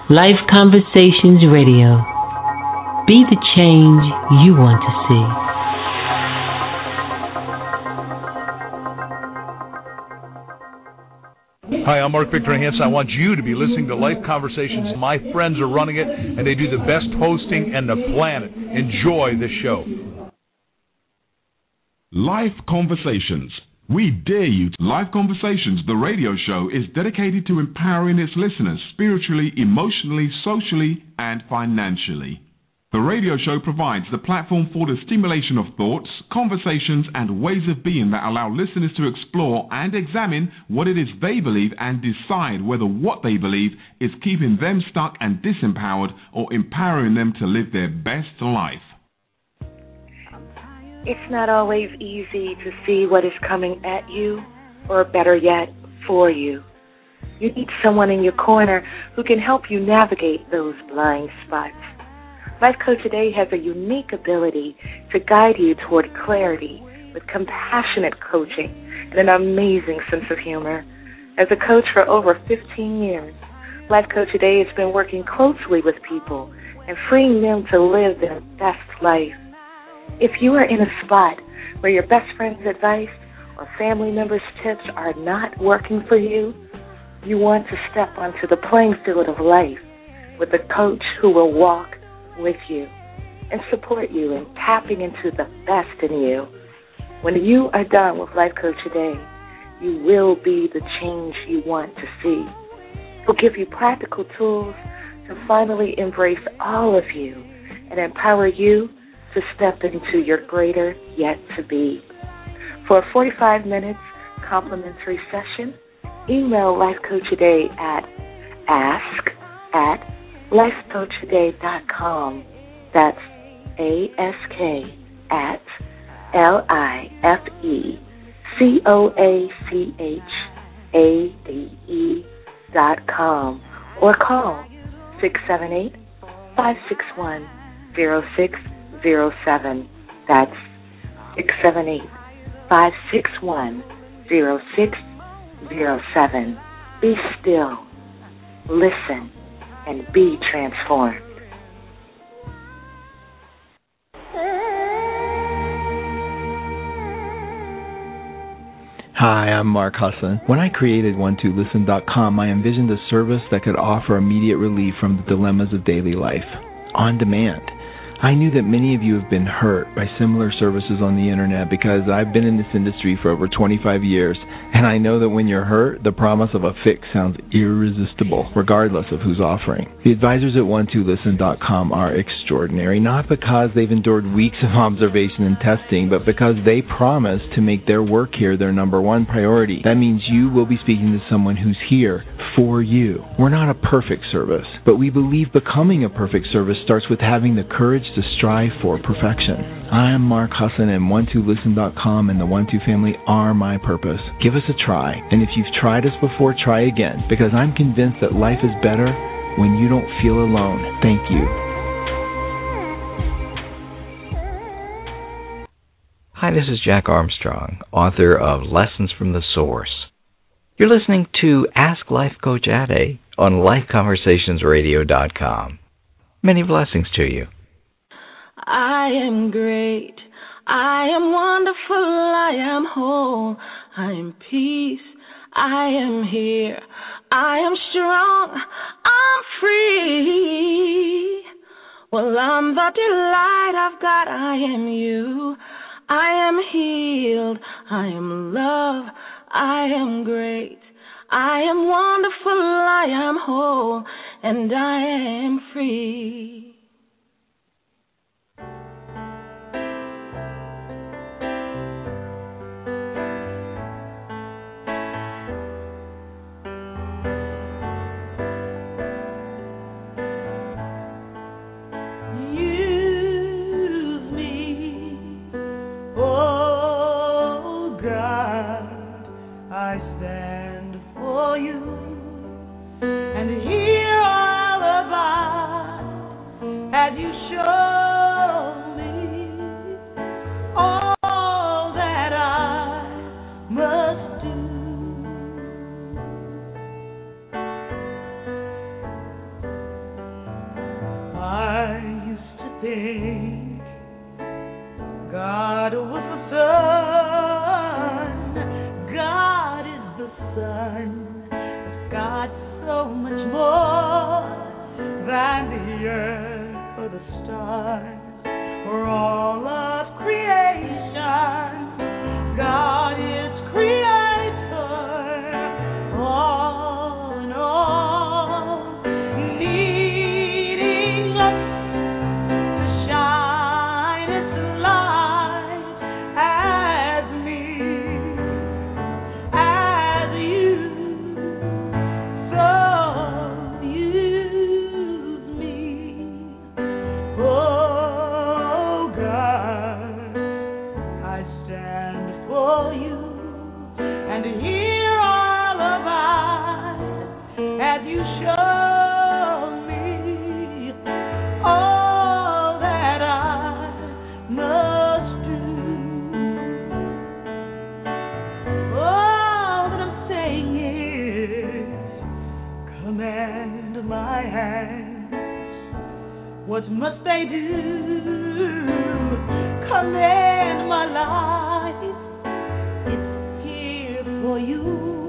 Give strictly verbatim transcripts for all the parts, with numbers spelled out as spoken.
Life Conversations Radio. Be the change you want to see. Hi, I'm Mark Victor Hansen. I want you to be listening to Life Conversations. My friends are running it, and they do the best hosting in the planet. Enjoy the show. Life Conversations. We dare you. Life Conversations, the radio show, is dedicated to empowering its listeners spiritually, emotionally, socially, and financially. The radio show provides the platform for the stimulation of thoughts, conversations, and ways of being that allow listeners to explore and examine what it is they believe and decide whether what they believe is keeping them stuck and disempowered or empowering them to live their best life. It's not always easy to see what is coming at you, or better yet, for you. You need someone in your corner who can help you navigate those blind spots. Life Coach Today has a unique ability to guide you toward clarity with compassionate coaching and an amazing sense of humor. As a coach for over fifteen years, Life Coach Today has been working closely with people and freeing them to live their best life. If you are in a spot where your best friend's advice or family members' tips are not working for you, you want to step onto the playing field of life with a coach who will walk with you and support you in tapping into the best in you. When you are done with Life Coach Today, you will be the change you want to see. We'll give you practical tools to finally embrace all of you and empower you to step into your greater yet to be. For a forty-five minutes complimentary session, email Life Coach Today at ask at life coach today dot com. That's A S K at L I F E C O A C H A D E dot com, or call six seven eight, five six one, zero six zero seven. That's six seven eight, five six one, zero six zero seven. Be still, listen, and be transformed. Hi, I'm Mark Husson. When I created one two listen dot com, I envisioned a service that could offer immediate relief from the dilemmas of daily life, on demand. I knew that many of you have been hurt by similar services on the internet because I've been in this industry for over twenty-five years, and I know that when you're hurt, the promise of a fix sounds irresistible, regardless of who's offering. The advisors at one two listen dot com are extraordinary, not because they've endured weeks of observation and testing, but because they promise to make their work here their number one priority. That means you will be speaking to someone who's here for you. We're not a perfect service, but we believe becoming a perfect service starts with having the courage to strive for perfection. I am Mark Husson, and one two listen dot com and the one two family are my purpose. Give us a try, and if you've tried us before, try again, because I'm convinced that life is better when you don't feel alone. Thank you. Hi, this is Jack Armstrong, author of Lessons from the Source. You're listening to Ask Life Coach Ade on life conversations radio dot com. Many blessings to you. I am great. I am wonderful. I am whole. I am peace. I am here. I am strong. I'm free. Well, I'm the delight of God. I am you. I am healed. I am love. I am great. I am wonderful. I am whole. And I am free. think God was the sun. God is the sun. But God so much more than the earth or the stars or all of creation. God is creator, all in all, needing us to shine His light as me, as you. So use me, oh God. I stand for you and hear all about as you show me all that I must do. All that I'm saying is command my hands. What must they do? Command my life. It's here for you.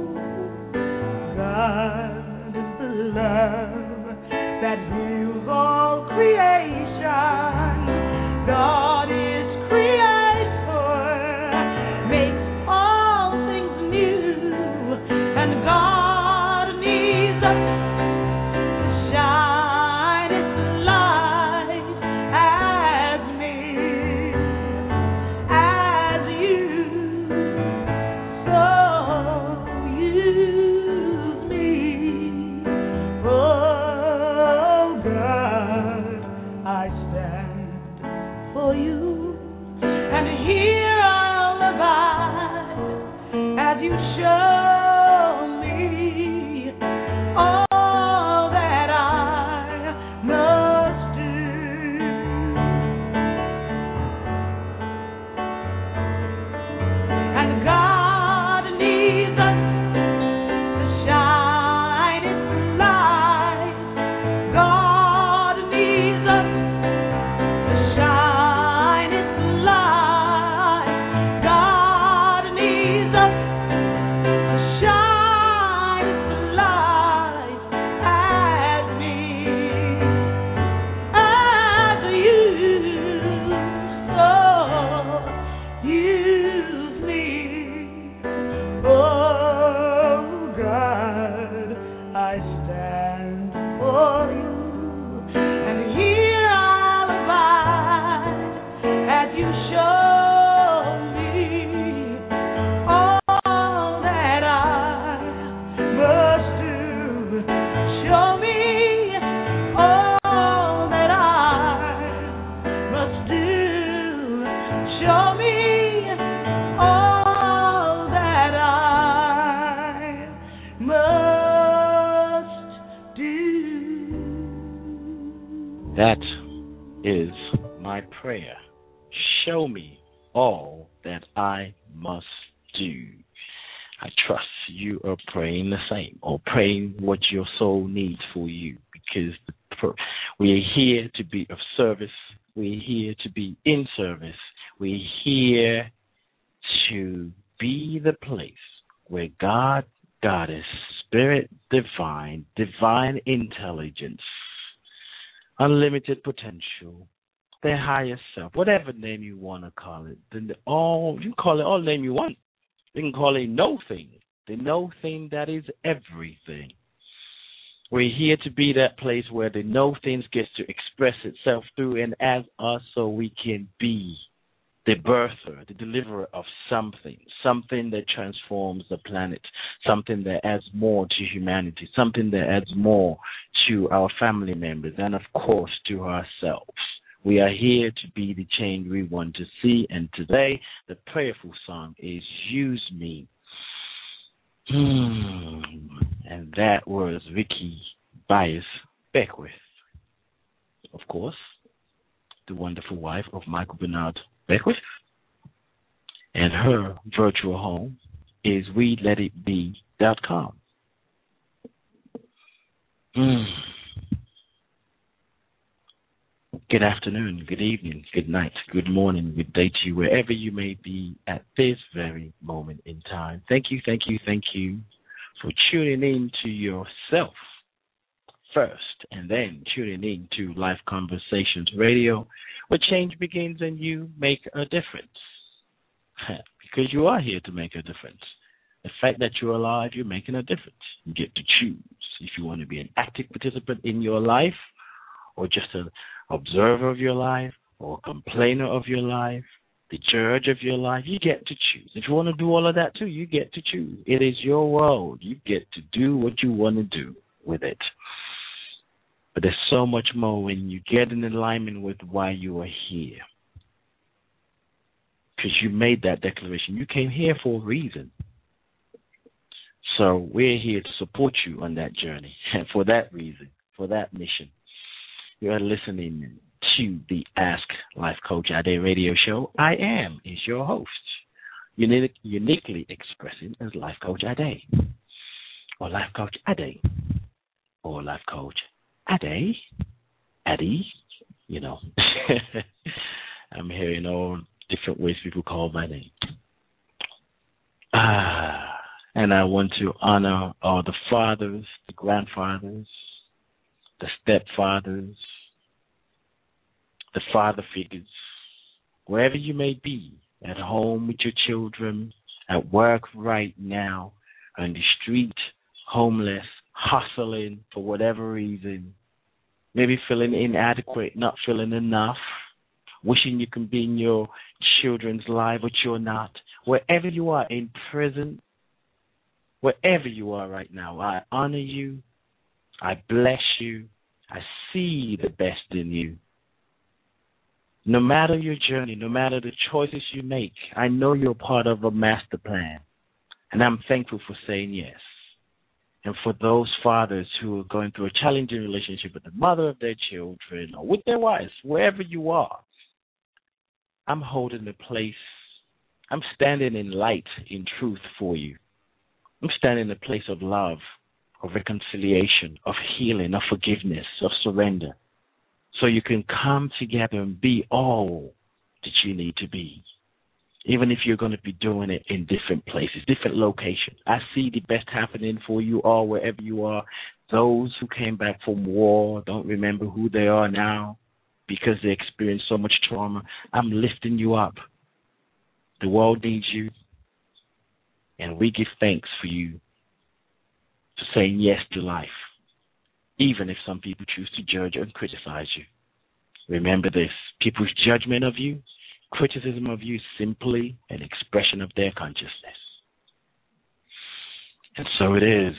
God is the love that heals all creation. God is creator, makes all things new, and God needs us to shine His light as me, as you. So use me, oh God. I stand for you and hear all about as you show me all that I must do. And God needs us to shine His light. God needs us to shine His light. God needs us to shine His light as me, as you. So use me, oh God. I stand for you and hear all about as you show me all that I must do. Show me all that I must do. Show me all that I must do. That is my prayer. Show me all that I must do. I trust you are praying the same, or praying what your soul needs for you, because the pr- we are here to be of service. We're here to be in service. We're here to be the place where God, Goddess, Spirit Divine, Divine Intelligence, Unlimited Potential, their higher self, whatever name you want to call it, then the all you call it all name you want. You can call it no thing, the no thing that is everything. We're here to be that place where the no things gets to express itself through and as us, so we can be the birther, the deliverer of something, something that transforms the planet, something that adds more to humanity, something that adds more to our family members, and of course to ourselves. We are here to be the change we want to see, and today the prayerful song is Use Me. Hmm. And that was Vicky Bias Beckwith, of course, the wonderful wife of Michael Bernard Beckwith, and her virtual home is we let it be dot com. Mm. Good afternoon, good evening, good night, good morning, good day to you, wherever you may be at this very moment in time. Thank you, thank you, thank you for tuning in to yourself first, and then tuning in to Life Conversations Radio, where change begins and you make a difference. Because you are here to make a difference. The fact that you're alive, you're making a difference. You get to choose if you want to be an active participant in your life, or just an observer of your life, or a complainer of your life, the judge of your life. You get to choose. If you want to do all of that too, you get to choose. It is your world. You get to do what you want to do with it. But there's so much more when you get in alignment with why you are here. Because you made that declaration. You came here for a reason. So we're here to support you on that journey. And for that reason, for that mission, you are listening to the Ask Life Coach Ade radio show. I am is your host, unique, uniquely expressing as Life Coach Ade, or Life Coach Ade, or Life Coach Ade, Ade, you know. I'm hearing all different ways people call my name. Ah, and I want to honor all the fathers, the grandfathers, the stepfathers, the father figures, wherever you may be, at home with your children, at work right now, on the street, homeless, hustling for whatever reason, maybe feeling inadequate, not feeling enough, wishing you can be in your children's life, but you're not. Wherever you are, in prison, wherever you are right now, I honor you. I bless you. I see the best in you. No matter your journey, no matter the choices you make, I know you're part of a master plan. And I'm thankful for saying yes. And for those fathers who are going through a challenging relationship with the mother of their children or with their wives, wherever you are, I'm holding the place. I'm standing in light, in truth for you. I'm standing in a place of love, of reconciliation, of healing, of forgiveness, of surrender. So you can come together and be all that you need to be. Even if you're going to be doing it in different places, different locations. I see the best happening for you all wherever you are. Those who came back from war don't remember who they are now because they experienced so much trauma. I'm lifting you up. The world needs you. And we give thanks for you for saying yes to life, even if some people choose to judge and criticize you. Remember this, people's judgment of you, criticism of you is simply an expression of their consciousness. And so it is.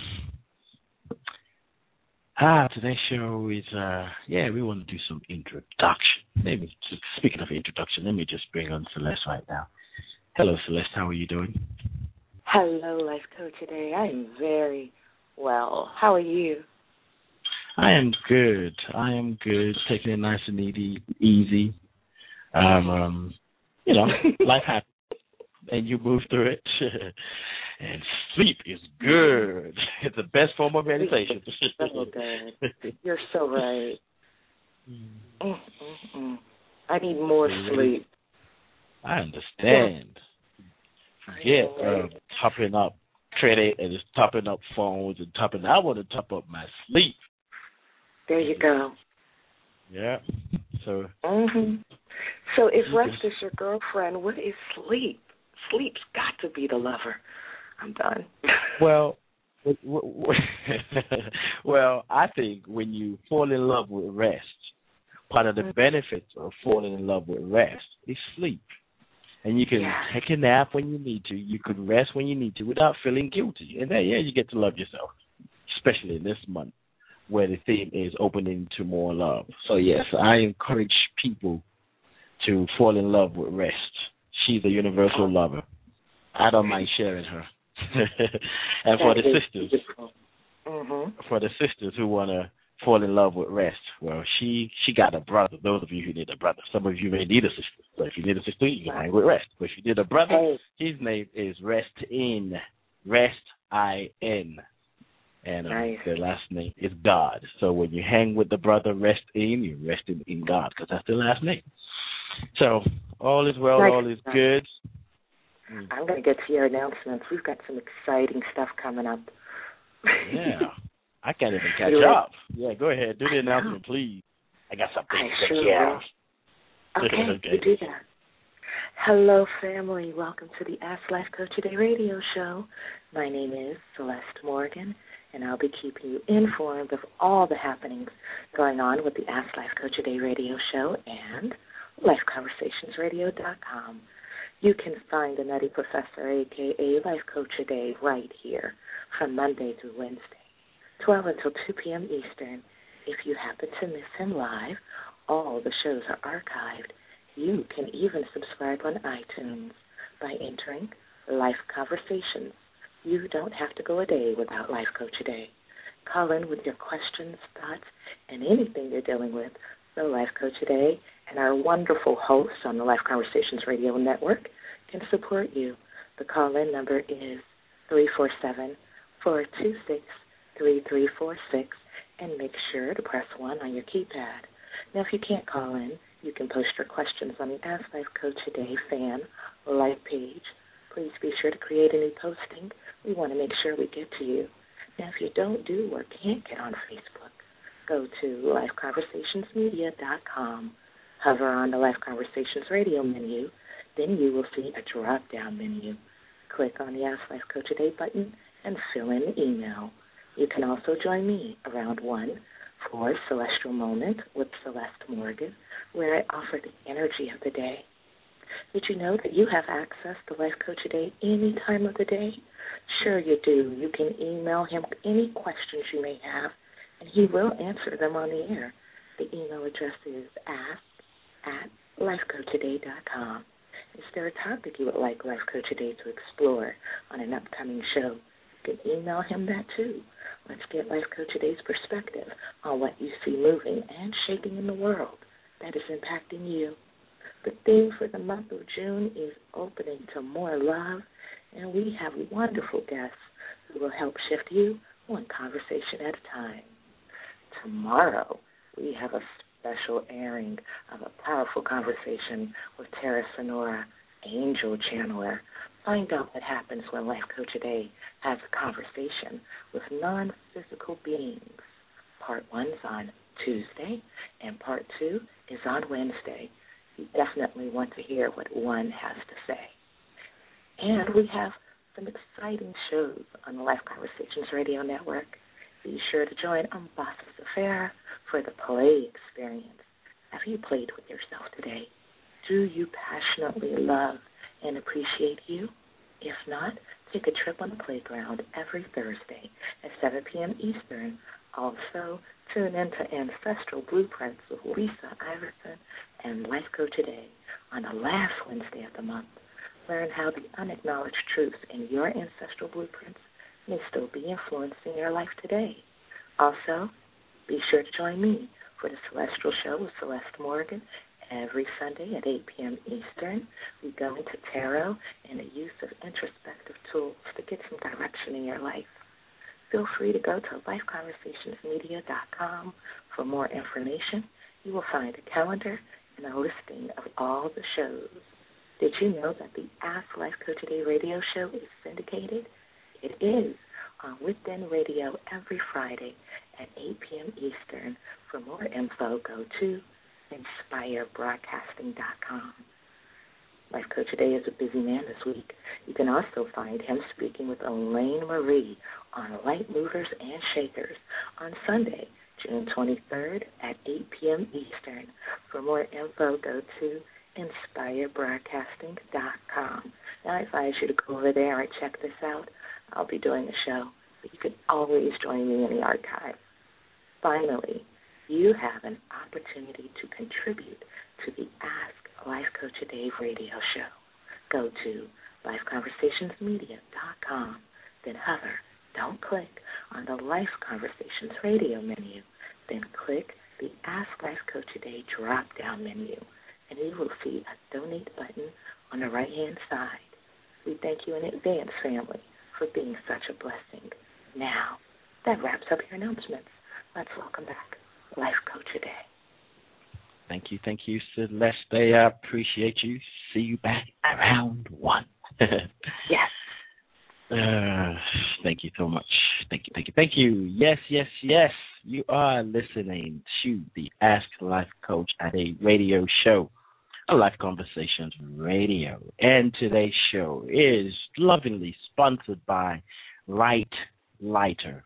Ah, today's show is, uh, yeah, we want to do some introduction. Maybe, speaking of introduction, let me just bring on Celeste right now. Hello, Celeste, how are you doing? Hello, Life Coach today. I am very well. How are you? I am good. I am good. Taking it nice and easy. easy. Um, um, you know, life happens, and you move through it. And sleep is good. It's the best form of meditation. So good. You're so right. Mm, mm, mm. I need more sleep. I understand. Forget uh, topping up credit and just topping up phones and topping. I want to top up my sleep. There you go. Yeah. So. Mm-hmm. So if rest is your girlfriend, what is sleep? Sleep's got to be the lover. I'm done. Well, well, I think when you fall in love with rest, part of the benefits of falling in love with rest is sleep. And you can yeah. take a nap when you need to. You can rest when you need to without feeling guilty. And then, yeah, you get to love yourself, especially in this month where the theme is opening to more love. So, yes, I encourage people to fall in love with rest. She's a universal lover. I don't mind sharing her. And for the sisters, mm-hmm. for the sisters who want to fall in love with rest, well, she she got a brother. Those of you who need a brother, some of you may need a sister. So if you need a sister, you can hang with rest. But if you need a brother, his name is Rest In, Rest I N. And um, nice. their last name is God. So when you hang with the brother Resteen, you're resting in God because that's their last name. So all is well, nice. all is good. I'm going to get to your announcements. We've got some exciting stuff coming up. Yeah. I can't even catch up. Yeah, go ahead. Do the announcement, please. I got something I to sure share. will. Okay, okay, you do that. Hello, family. Welcome to the Ask Life Coach Today radio show. My name is Celeste Morgan, and I'll be keeping you informed of all the happenings going on with the Ask Life Coach Today radio show and life conversations radio dot com. You can find the Nutty Professor, a k a. Life Coach Today, right here from Monday through Wednesday, twelve until two p.m. Eastern. If you happen to miss him live, all the shows are archived. You can even subscribe on iTunes by entering Life Conversations. You don't have to go a day without Life Coach Today. Call in with your questions, thoughts, and anything you're dealing with. So Life Coach Today and our wonderful hosts on the Life Conversations Radio Network can support you. The call-in number is three four seven, four two six, three three four six, and make sure to press one on your keypad. Now, if you can't call in, you can post your questions on the Ask Life Coach Today fan live page. Please be sure to create a new posting. We want to make sure we get to you. Now, if you don't do or can't get on Facebook, go to life conversations media dot com. Hover on the Life Conversations Radio menu. Then you will see a drop-down menu. Click on the Ask Life Coach Today button and fill in the email. You can also join me around one for Celestial Moment with Celeste Morgan, where I offer the energy of the day. Did you know that you have access to Life Coach Today any time of the day? Sure you do. You can email him any questions you may have, and he will answer them on the air. The email address is ask at life coach today dot com. Is there a topic you would like Life Coach Today to explore on an upcoming show? You can email him that too. Let's get Life Coach Today's perspective on what you see moving and shaking in the world that is impacting you. The theme for the month of June is opening to more love, and we have wonderful guests who will help shift you one conversation at a time. Tomorrow, we have a special airing of a powerful conversation with Tara Sonora, Angel Channeler. Find out what happens when Life Coach Today has a conversation with non-physical beings. Part one's on Tuesday, and part two is on Wednesday. You definitely want to hear what one has to say. And we have some exciting shows on the Life Conversations Radio Network. Be sure to join Ambassador Affair for the play experience. Have you played with yourself today? Do you passionately love and appreciate you? If not, take a trip on the playground every Thursday at seven p.m. Eastern. Also, tune in to Ancestral Blueprints with Lisa Iverson and Life Coach Today on the last Wednesday of the month. Learn how the unacknowledged truths in your ancestral blueprints may still be influencing your life today. Also, be sure to join me for the Celestial Show with Celeste Morgan every Sunday at eight p.m. Eastern. We go into tarot and the use of introspective tools to get some direction in your life. Feel free to go to life conversations media dot com for more information. You will find a calendar and a listing of all the shows. Did you know that the Ask Life Coach Today radio show is syndicated? It is on Within Radio every Friday at eight p.m. Eastern. For more info, go to inspire broadcasting dot com. Life Coach Today is a busy man this week. You can also find him speaking with Elaine Marie on Light Movers and Shakers on Sunday, June twenty-third at eight p.m. Eastern. For more info, go to inspire broadcasting dot com. Now, I advise you to go over there and check this out. I'll be doing a show, but you can always join me in the archive. Finally, you have an opportunity to contribute to the Ask Life Coach Today radio show. Go to life conversations media dot com, then hover, don't click, on the Life Conversations radio menu, then click the Ask Life Coach Today drop-down menu, and you will see a donate button on the right-hand side. We thank you in advance, family, for being such a blessing. Now, that wraps up your announcements. Let's welcome back Life Coach Today. Thank you, thank you, Celeste. I appreciate you. See you back at round one. Yes. Uh, thank you so much. Thank you, thank you, thank you. Yes, yes, yes. You are listening to the Ask Life Coach at a radio show, a Life Conversations Radio. And today's show is lovingly sponsored by Write Lighter.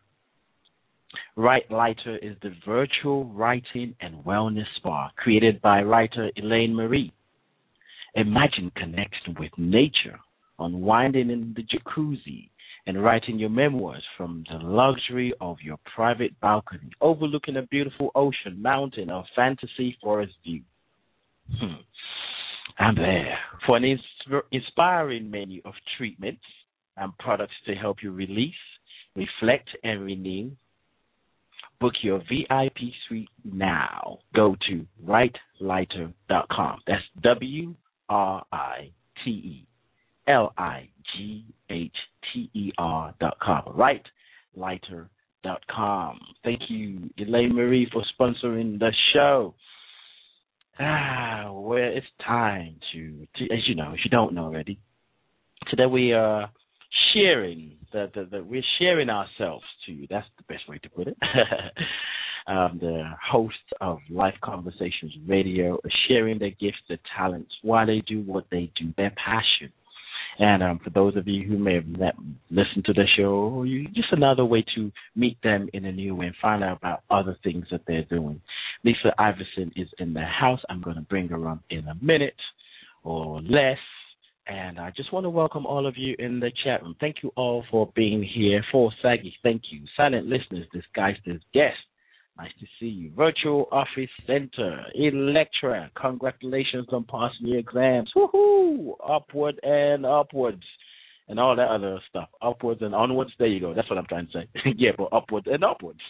Write Lighter is the virtual writing and wellness spa created by writer Elaine Marie. Imagine connecting with nature, unwinding in the jacuzzi, and writing your memoirs from the luxury of your private balcony, overlooking a beautiful ocean, mountain, or fantasy forest view. Hmm. I'm there for an ins- inspiring menu of treatments and products to help you release, reflect, and renew. Book your V I P suite now. Go to write lighter dot com. That's W R I T E L I G H T E R dot com. write lighter dot com. Thank you, Elaine Marie, for sponsoring the show. Ah, well, it's time to, to, as you know, if you don't know already, today we are sharing, the, the, the, we're sharing ourselves to you. That's the best way to put it. um, the hosts of Life Conversations Radio are sharing their gifts, their talents, why they do what they do, their passion. And um, for those of you who may have met, listened to the show, or you, just another way to meet them in a new way and find out about other things that they're doing. Lisa Iverson is in the house. I'm going to bring her on in a minute or less. And I just want to welcome all of you in the chat room. Thank you all for being here. For Saggy, thank you. Silent listeners, disguised as guests, nice to see you. Virtual Office Center, Electra, congratulations on passing your exams. Woohoo! Upward and upwards. And all that other stuff. Upwards and onwards. There you go. That's what I'm trying to say. Yeah, but upwards and upwards.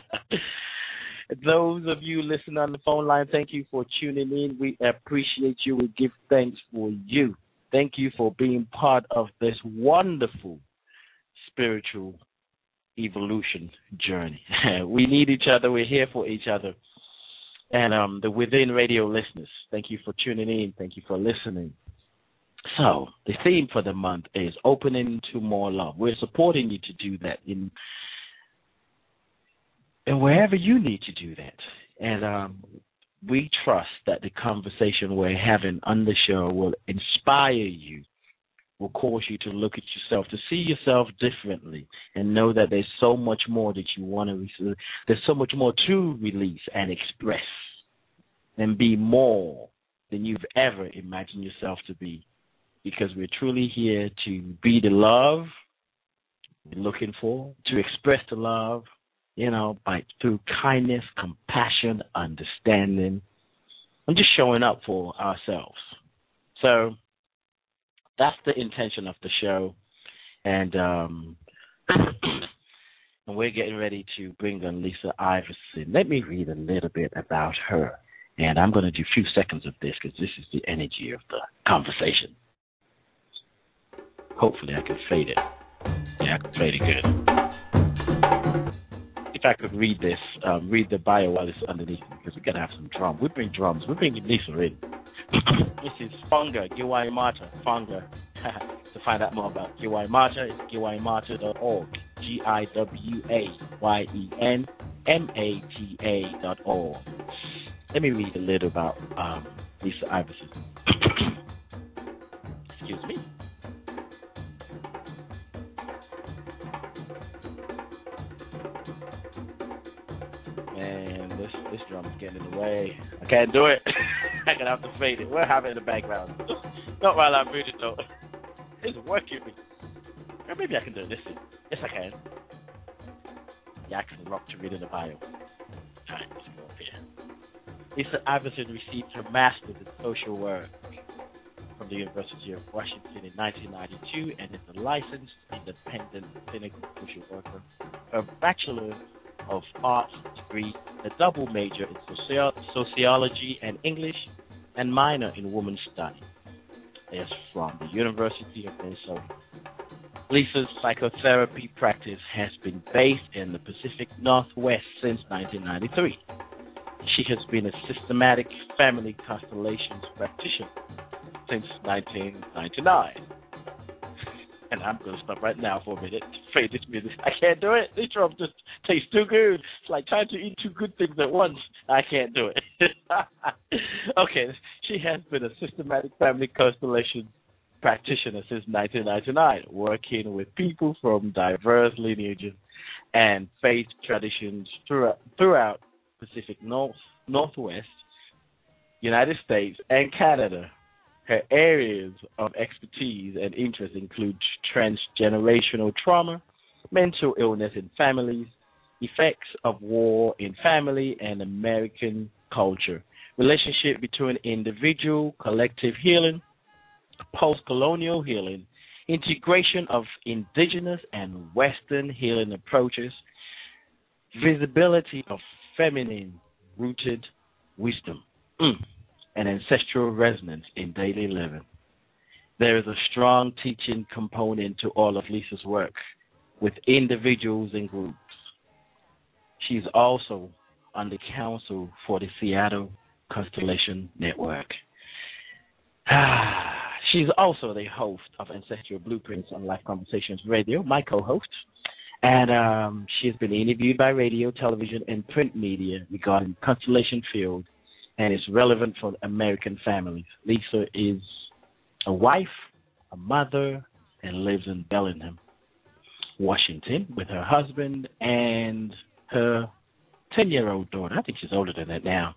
Those of you listening on the phone line, thank you for tuning in. We appreciate you. We give thanks for you. Thank you for being part of this wonderful spiritual evolution journey. We need each other. We're here for each other. And um, the Within Radio listeners, thank you for tuning in. Thank you for listening. So the theme for the month is opening to more love. We're supporting you to do that in, in wherever you need to do that. And um, we trust that the conversation we're having on the show will inspire you, will cause you to look at yourself, to see yourself differently, and know that there's so much more that you want to release. There's so much more to release and express and be more than you've ever imagined yourself to be, because we're truly here to be the love we're looking for, to express the love, you know, by through kindness, compassion, understanding, and just showing up for ourselves. So that's the intention of the show, and um, and we're getting ready to bring on Lisa Iverson. Let me read a little bit about her, and I'm going to do a few seconds of this because this is the energy of the conversation. Hopefully I can fade it. Yeah, I can fade it good. If I could read this, um, read the bio while it's underneath, because we got to have some drums. We bring drums. We bring Lisa in. This is Funga Giwai Mata. Funga. To find out more about Giwai Mata, it's giwai mata dot org. G I W A Y E N M A T A dot org. Let me read a little about um, Lisa Iverson. Excuse me. Man, this this drum is getting in the way. I can't do it. I'm going to have to fade it. We'll have it in the background. Not while I'm reading, though. It's working me. Or maybe I can do this. Yes, I can. Jackson Rock to read in the bio. Alright, let's go up here. Lisa Iverson received her master's in social work from the University of Washington in nineteen ninety-two and is a licensed independent clinical social worker. Her bachelor of arts degree, a double major in soci- sociology and English, and minor in women's studies. Is from the University of Minnesota. Lisa's psychotherapy practice has been based in the Pacific Northwest since nineteen ninety-three. She has been a systematic family constellations practitioner since nineteen ninety-nine. And I'm going to stop right now for a minute to fade this music. I can't do it. This drum just tastes too good. It's like trying to eat two good things at once. I can't do it. Okay, she has been a systematic family constellation practitioner since nineteen ninety-nine, working with people from diverse lineages and faith traditions throughout, throughout Pacific North, Northwest, United States, and Canada. Her areas of expertise and interest include transgenerational trauma, mental illness in families, effects of war in family and American culture, relationship between individual, collective healing, post-colonial healing, integration of indigenous and Western healing approaches, visibility of feminine-rooted wisdom. Mm. And ancestral resonance in daily living. There is a strong teaching component to all of Lisa's work with individuals and groups. She's also on the council for the Seattle Constellation Network. She's also the host of Ancestral Blueprints on Life Conversations Radio, my co-host. And um, she has been interviewed by radio, television, and print media regarding constellation field, and it's relevant for American families. Lisa is a wife, a mother, and lives in Bellingham, Washington, with her husband and her ten-year-old daughter. I think she's older than that now.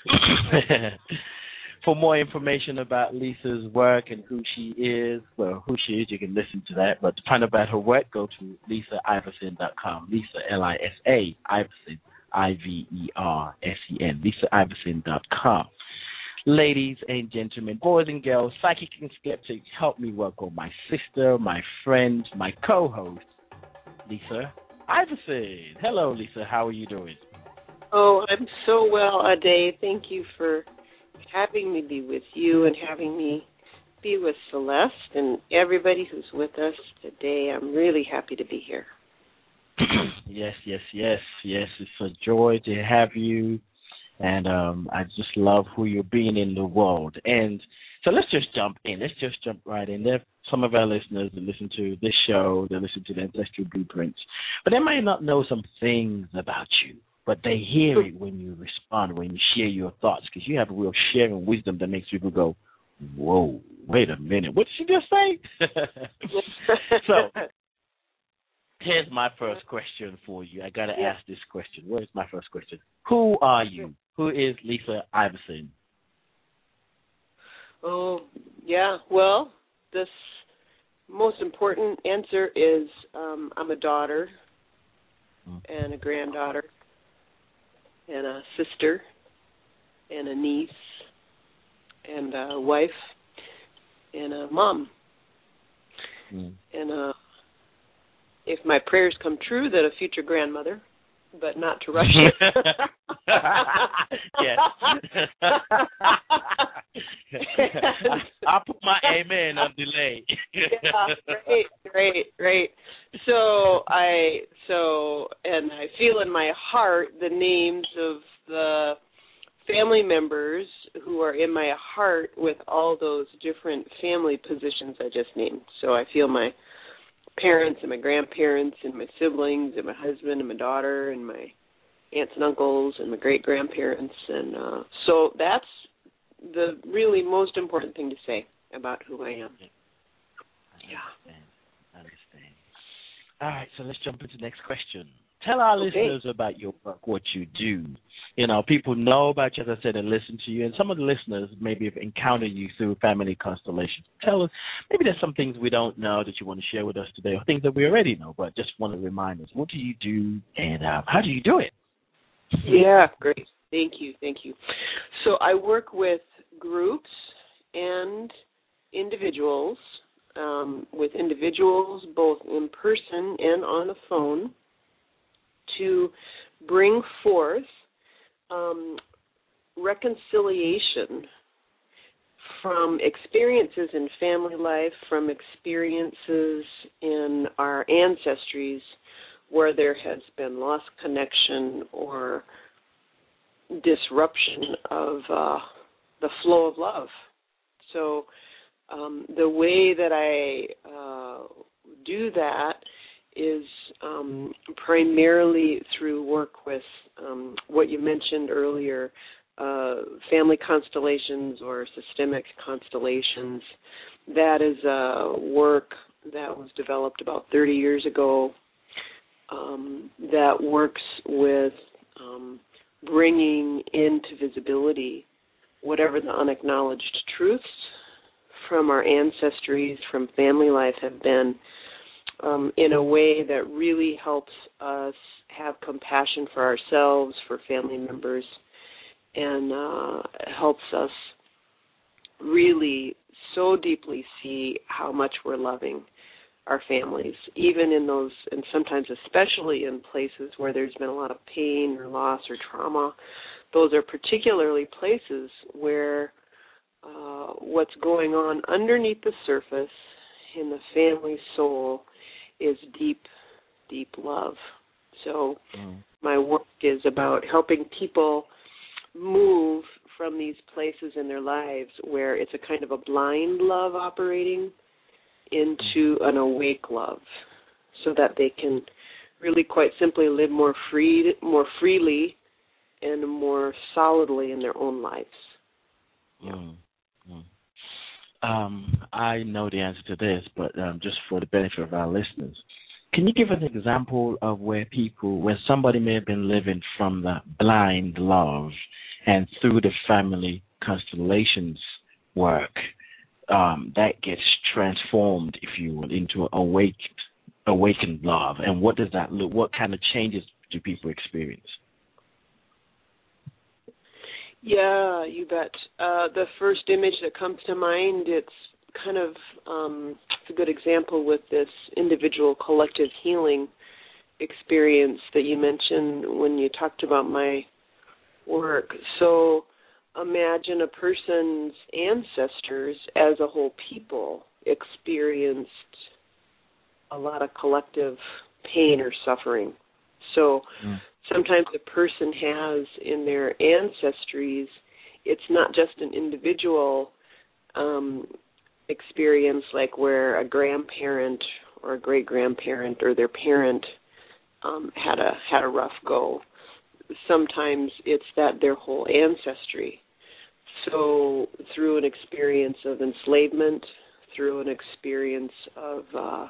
For more information about Lisa's work and who she is, well, who she is, you can listen to that. But to find out about her work, go to lisa iverson dot com. Lisa, L I S A, Iverson, I V E R S E N, lisa iverson dot com. Ladies and gentlemen, boys and girls, psychic and skeptics, help me welcome my sister, my friend, my co-host, Lisa Iverson. Hello, Lisa. How are you doing? Oh, I'm so well, Ade. Thank you for having me be with you and having me be with Celeste and everybody who's with us today. I'm really happy to be here. Yes, yes, yes, yes. It's a joy to have you, and um, I just love who you're being in the world. And so let's just jump in. Let's just jump right in. There are some of our listeners that listen to this show, they listen to the Ancestral Blueprints, but they might not know some things about you, but they hear it when you respond, when you share your thoughts, because you have a real sharing wisdom that makes people go, whoa, wait a minute, what did she just say? So here's my first question for you. I got to yeah. ask this question. What is my first question? Who are you? Who is Lisa Iverson? Oh, yeah. Well, this most important answer is um, I'm a daughter mm. and a granddaughter and a sister and a niece and a wife and a mom mm. and a if my prayers come true, that a future grandmother, but not to rush it. Yes. I'll put my amen on delay. Yeah, great, great, great. So I, so, and I feel in my heart the names of the family members who are in my heart with all those different family positions I just named. So I feel my parents and my grandparents and my siblings and my husband and my daughter and my aunts and uncles and my great-grandparents. And uh, so that's the really most important thing to say about who I am. I yeah. understand. I understand. All right, so let's jump into the next question. Tell our okay. listeners about your work, what you do. You know, people know about you, as I said, and listen to you. And some of the listeners maybe have encountered you through family constellations. Tell us, maybe there's some things we don't know that you want to share with us today, or things that we already know, but just want to remind us. What do you do, and uh, how do you do it? Yeah, great. Thank you, thank you. So I work with groups and individuals, um, with individuals both in person and on the phone, to bring forth um, reconciliation from experiences in family life, from experiences in our ancestries where there has been lost connection or disruption of uh, the flow of love. So um, the way that I uh, do that is um, primarily through work with um, what you mentioned earlier, uh, family constellations or systemic constellations. That is uh, work that was developed about thirty years ago um, that works with um, bringing into visibility whatever the unacknowledged truths from our ancestries, from family life have been, um, in a way that really helps us have compassion for ourselves, for family members, and uh, helps us really so deeply see how much we're loving our families, even in those, and sometimes especially in places where there's been a lot of pain or loss or trauma. Those are particularly places where uh, what's going on underneath the surface in the family soul is deep, deep love. So mm. my work is about helping people move from these places in their lives where it's a kind of a blind love operating into an awake love, so that they can really quite simply live more free, more freely and more solidly in their own lives. Mm. Mm. Um, I know the answer to this, but um, just for the benefit of our listeners, can you give us an example of where people, where somebody may have been living from the blind love and through the family constellations work, um, that gets transformed, if you will, into awake, awakened love? And what does that look? What kind of changes do people experience? Yeah, you bet. Uh, the first image that comes to mind, it's kind of um, it's a good example with this individual collective healing experience that you mentioned when you talked about my work. So imagine a person's ancestors as a whole people experienced a lot of collective pain or suffering. So mm. sometimes a person has in their ancestries, it's not just an individual um, experience like where a grandparent or a great-grandparent or their parent um, had a had a rough go. Sometimes it's that their whole ancestry. So through an experience of enslavement, through an experience of, uh,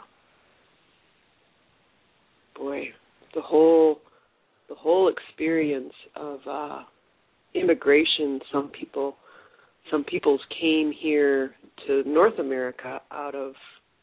boy, the whole the whole experience of uh, immigration. Some people, some peoples came here to North America out of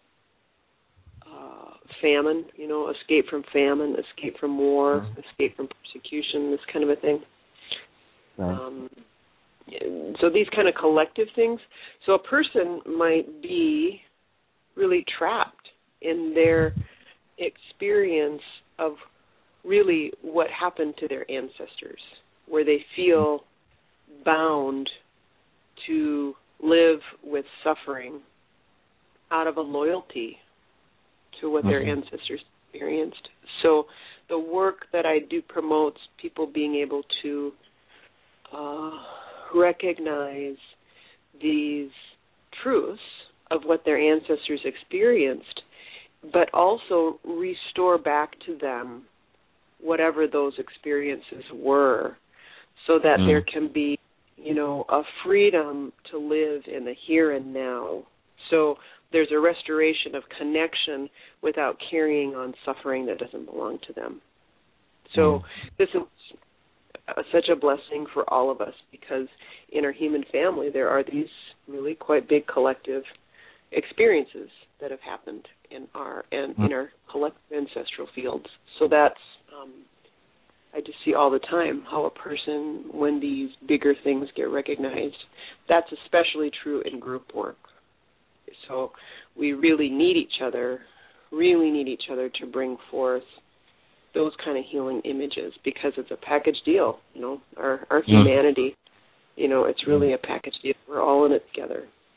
uh, famine, you know, escape from famine, escape from war, mm-hmm. escape from persecution, this kind of a thing. Right. Um, so these kind of collective things. So a person might be really trapped in their experience of really what happened to their ancestors, where they feel bound to live with suffering out of a loyalty to what mm-hmm. their ancestors experienced. So the work that I do promotes people being able to uh, recognize these truths of what their ancestors experienced, but also restore back to them whatever those experiences were, so that mm. there can be, you know, a freedom to live in the here and now. So there's a restoration of connection without carrying on suffering that doesn't belong to them. So mm. this is uh, such a blessing for all of us, because in our human family there are these really quite big collective experiences that have happened in our and mm. in our collective ancestral fields. So that's um, I just see all the time how a person, when these bigger things get recognized, that's especially true in group work. So we really need each other, really need each other to bring forth those kind of healing images, because it's a package deal, you know, our, our humanity, you know, it's really a package deal. We're all in it together.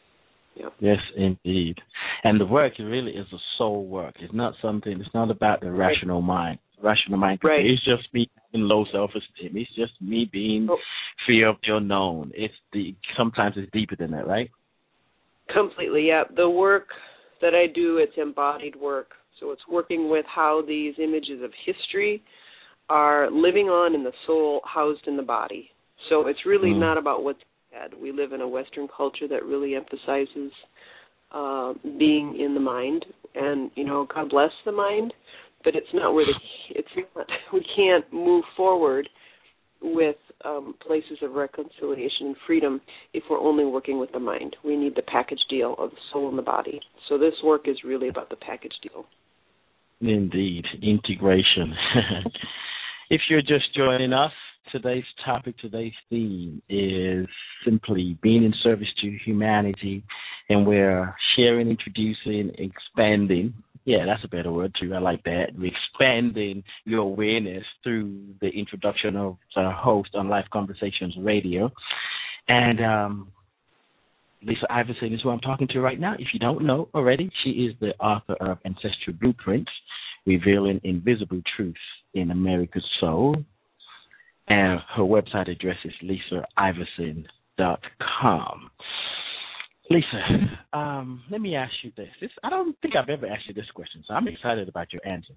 Yep. Yes, indeed. And the work really is a soul work. It's not something, it's not about the right. rational mind. Rational mind, right. it's just me in low self-esteem. It's just me being oh. fear of the unknown. It's the, sometimes it's deeper than that, right? Completely, yeah. The work that I do, it's embodied work. So it's working with how these images of history are living on in the soul, housed in the body. So it's really mm. not about what's head. We live in a Western culture that really emphasizes uh, being in the mind, and you know, God bless the mind, but it's not where the it's not. We can't move forward with um, places of reconciliation and freedom if we're only working with the mind. We need the package deal of the soul and the body. So this work is really about the package deal. Indeed, integration. If you're just joining us, today's topic, today's theme is simply being in service to humanity, and we're sharing, introducing, expanding. Yeah, that's a better word too. I like that. We're expanding your awareness through the introduction of the host on Life Conversations Radio. And um, Lisa Iverson is who I'm talking to right now. If you don't know already, she is the author of Ancestral Blueprints, Revealing Invisible Truths in America's Soul. And her website address is lisa iverson dot com. Lisa, um, let me ask you this. this. I don't think I've ever asked you this question, so I'm excited about your answer.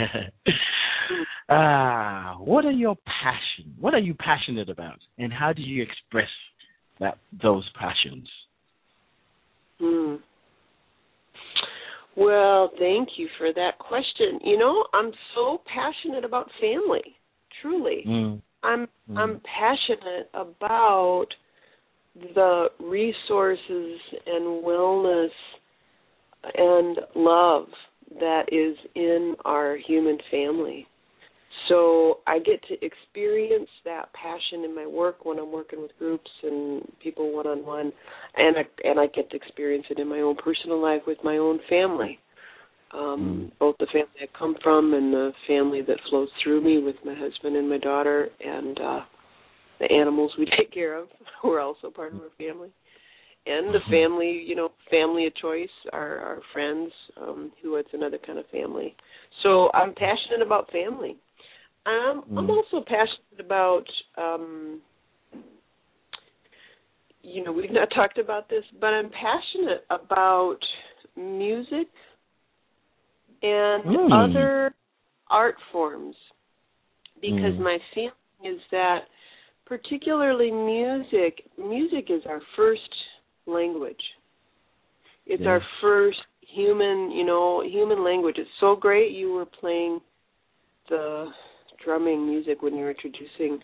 uh, what are your passions? What are you passionate about, and how do you express that those passions? Hmm. Well, thank you for that question. You know, I'm so passionate about family, truly. Mm. I'm mm. I'm passionate about the resources and wellness and love that is in our human family. So I get to experience that passion in my work when I'm working with groups and people one-on-one, and I, and I get to experience it in my own personal life with my own family, um, mm. both the family I come from and the family that flows through me with my husband and my daughter, and uh, the animals we take care of who are also part of our family, and the family, you know, family of choice, our, our friends, um, who it's another kind of family. So I'm passionate about family. Um, mm. I'm also passionate about, um, you know, we've not talked about this, but I'm passionate about music and mm. other art forms, because mm. my feeling is that particularly music, music is our first language. It's yeah. our first human, you know, human language. It's so great you were playing the drumming music when you were introducing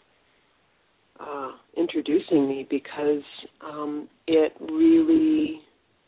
uh, introducing me, because um, it really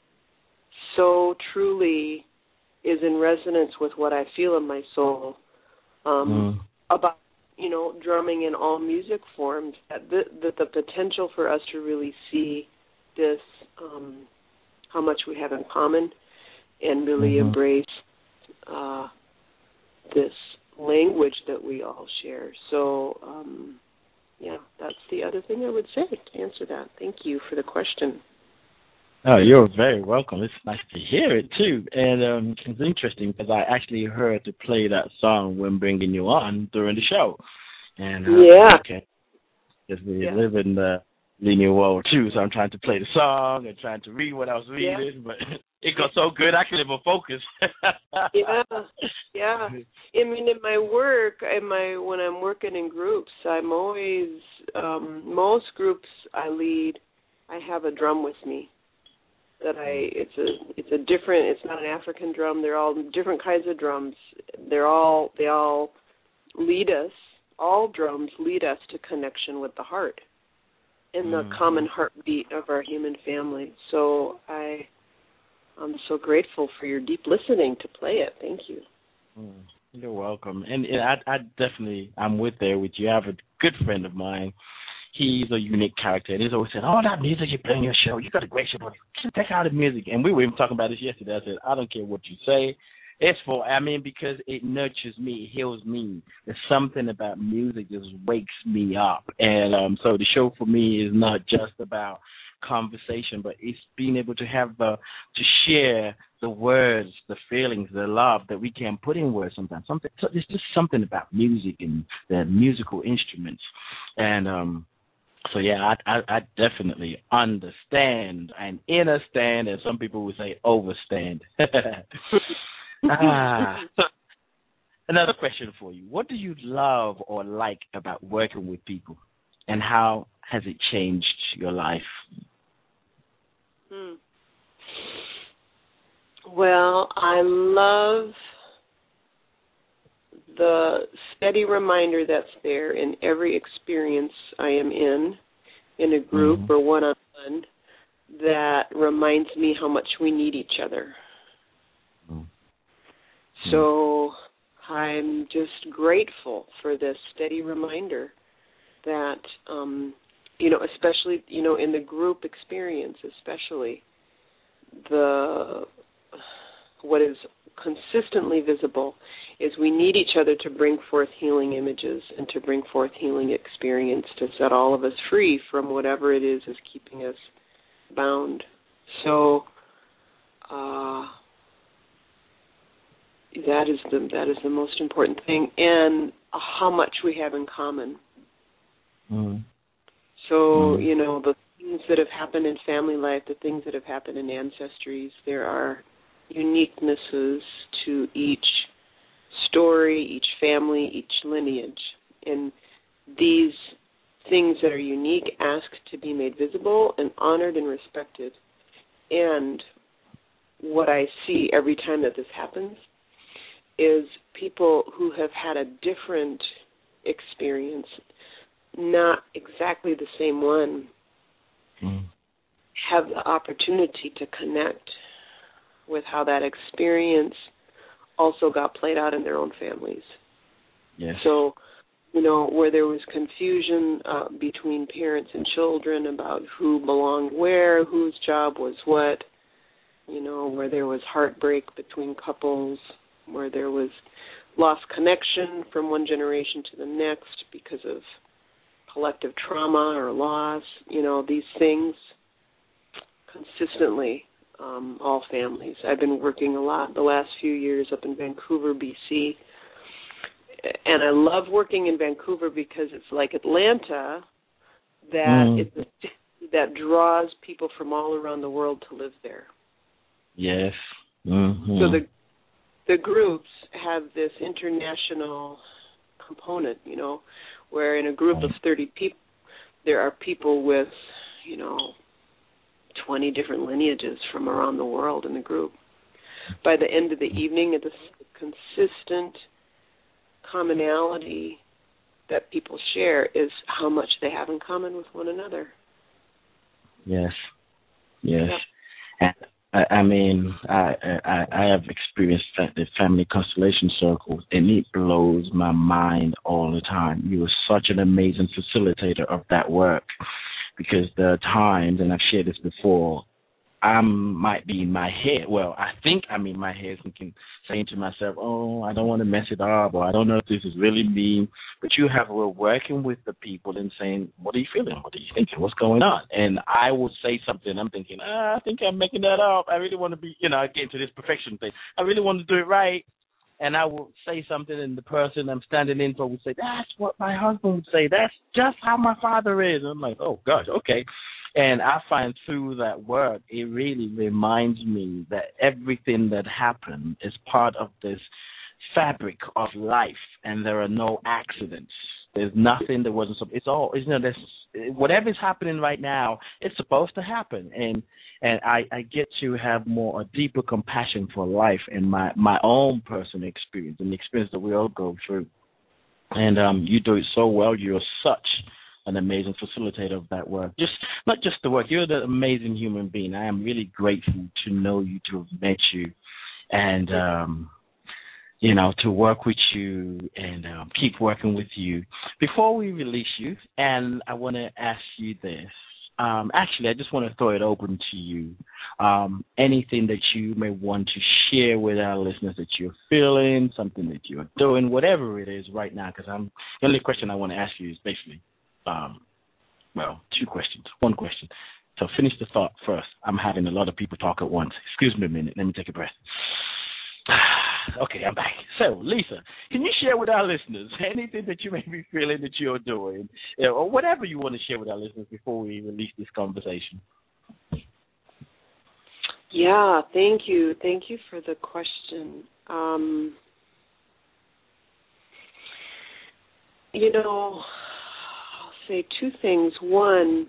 so truly is in resonance with what I feel in my soul um, mm. about, you know, drumming in all music forms, that the, the, the potential for us to really see this, um, how much we have in common, and really mm-hmm. embrace uh, this language that we all share. So, um, yeah, that's the other thing I would say to answer that. Thank you for the question. Oh, you're very welcome. It's nice to hear it, too. And um, it's interesting because I actually heard to play that song when bringing you on during the show. And uh, yeah. Okay. Because we yeah. live in the linear world, too, so I'm trying to play the song and trying to read what I was reading, yeah. but it got so good I couldn't even focus. yeah, yeah. I mean, in my work, in my when I'm working in groups, I'm always, um, most groups I lead, I have a drum with me. That I, it's a, it's a different. It's not an African drum. They're all different kinds of drums. They're all, they all lead us. All drums lead us to connection with the heart and the mm-hmm. common heartbeat of our human family. So I, I'm so grateful for your deep listening to play it. Thank you. Mm, you're welcome. And, and I, I definitely, I'm with there with you. I have a good friend of mine. He's a unique character, and he's always said, "Oh, that music you play on your show, you got a great show, but check out the music." And we were even talking about this yesterday. I said, "I don't care what you say. It's for, I mean, because it nurtures me, it heals me. There's something about music that just wakes me up." And um, so the show for me is not just about conversation, but it's being able to have the to share the words, the feelings, the love that we can put in words sometimes. Something, so there's just something about music and the musical instruments, and um, so yeah, I, I, I definitely understand and understand, and some people would say overstand. ah. Another question for you: what do you love or like about working with people, and how has it changed your life? Hmm. Well, I love the steady reminder that's there in every experience I am in, in a group mm-hmm. or one-on-one, that reminds me how much we need each other. Mm-hmm. So I'm just grateful for this steady reminder that, um, you know, especially, you know, in the group experience, especially, the what is consistently visible is we need each other to bring forth healing images and to bring forth healing experience to set all of us free from whatever it is is keeping us bound. So uh, that is the that is the most important thing, and how much we have in common. Mm. So, mm. you know, the things that have happened in family life, the things that have happened in ancestries, there are uniquenesses to each story, each family, each lineage. And these things that are unique ask to be made visible and honored and respected. And what I see every time that this happens is people who have had a different experience, not exactly the same one, mm. have the opportunity to connect with how that experience also got played out in their own families. Yes. So, you know, where there was confusion uh, between parents and children about who belonged where, whose job was what, you know, where there was heartbreak between couples, where there was lost connection from one generation to the next because of collective trauma or loss, you know, these things consistently, um, all families. I've been working a lot the last few years up in Vancouver, B C, and I love working in Vancouver because it's like Atlanta, that mm. it's a city that draws people from all around the world to live there. Yes. Mm-hmm. So the the groups have this international component, you know, where in a group of thirty people, there are people with, you know, twenty different lineages from around the world in the group. By the end of the evening, it's a consistent commonality that people share is how much they have in common with one another. Yes, yes. Yeah. And I, I mean, I, I I have experienced the family constellation circles, and it blows my mind all the time. You are such an amazing facilitator of that work, because there are times, and I've shared this before, I might be in my head. Well, I think I'm in my head thinking, saying to myself, oh, I don't want to mess it up, or I don't know if this is really me. But you have, we're working with the people and saying, what are you feeling? What are you thinking? What's going on? And I will say something. I'm thinking, ah, I think I'm making that up. I really want to be, you know, I get into this perfection thing. I really want to do it right. And I will say something, and the person I'm standing in for will say, that's what my husband would say. That's just how my father is. And I'm like, oh, gosh, okay. And I find through that work, it really reminds me that everything that happened is part of this fabric of life, and there are no accidents. There's nothing that wasn't. It's all, you know, there's, whatever's happening right now, it's supposed to happen. And and I, I get to have more, a deeper compassion for life and my, my own personal experience and the experience that we all go through. And um, you do it so well. You're such an amazing facilitator of that work. Just not just the work. You're an amazing human being. I am really grateful to know you, to have met you, and um, you know, to work with you and um, keep working with you. Before we release you, and I want to ask you this. Um, actually, I just want to throw it open to you. Um, anything that you may want to share with our listeners that you're feeling, something that you're doing, whatever it is right now. Because I'm the only question I want to ask you is basically. Um, well, two questions. One question. So finish the thought first. I'm having a lot of people talk at once. Excuse me a minute. Let me take a breath. Okay, I'm back. So, Lisa, can you share with our listeners anything that you may be feeling that you're doing, you know, or whatever you want to share with our listeners before we release this conversation? Yeah, thank you. Thank you for the question. Um, you know, I'll say two things. One,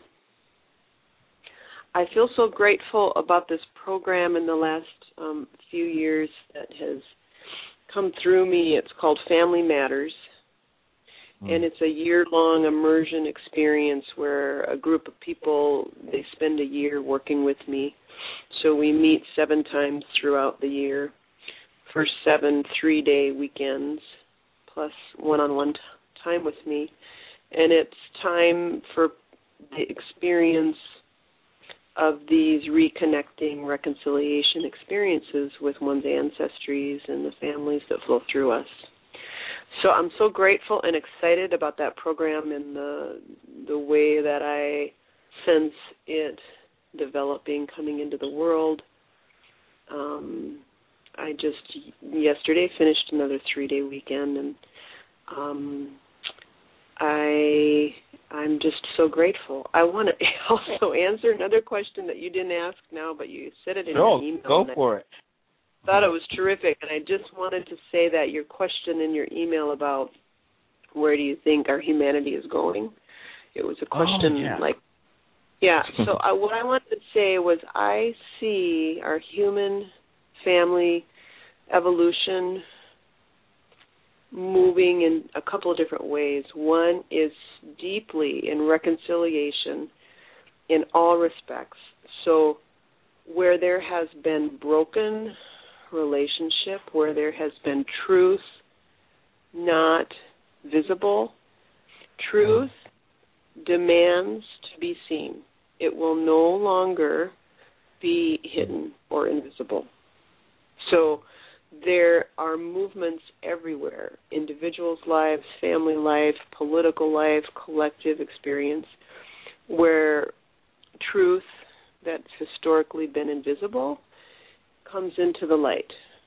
I feel so grateful about this program in the last um, few years that has come through me. It's called Family Matters, mm. and it's a year-long immersion experience where a group of people, they spend a year working with me. So we meet seven times throughout the year for seven three-day weekends plus one-on-one t- time with me. And it's time for the experience of these reconnecting reconciliation experiences with one's ancestries and the families that flow through us. So I'm so grateful and excited about that program and the the way that I sense it developing, coming into the world. Um, I just yesterday finished another three-day weekend, and um, I I'm just so grateful. I want to also answer another question that you didn't ask now, but you said it in no, your email. Go for it. I thought it was terrific, and I just wanted to say that your question in your email about where do you think our humanity is going, it was a question oh, yeah. like, yeah, so I, what I wanted to say was I see our human family evolution moving in a couple of different ways. One is deeply in reconciliation in all respects. So where there has been broken relationship, where there has been truth not visible, truth demands to be seen. It will no longer be hidden or invisible. So there are movements everywhere, individuals' lives, family life, political life, collective experience, where truth that's historically been invisible comes into the light.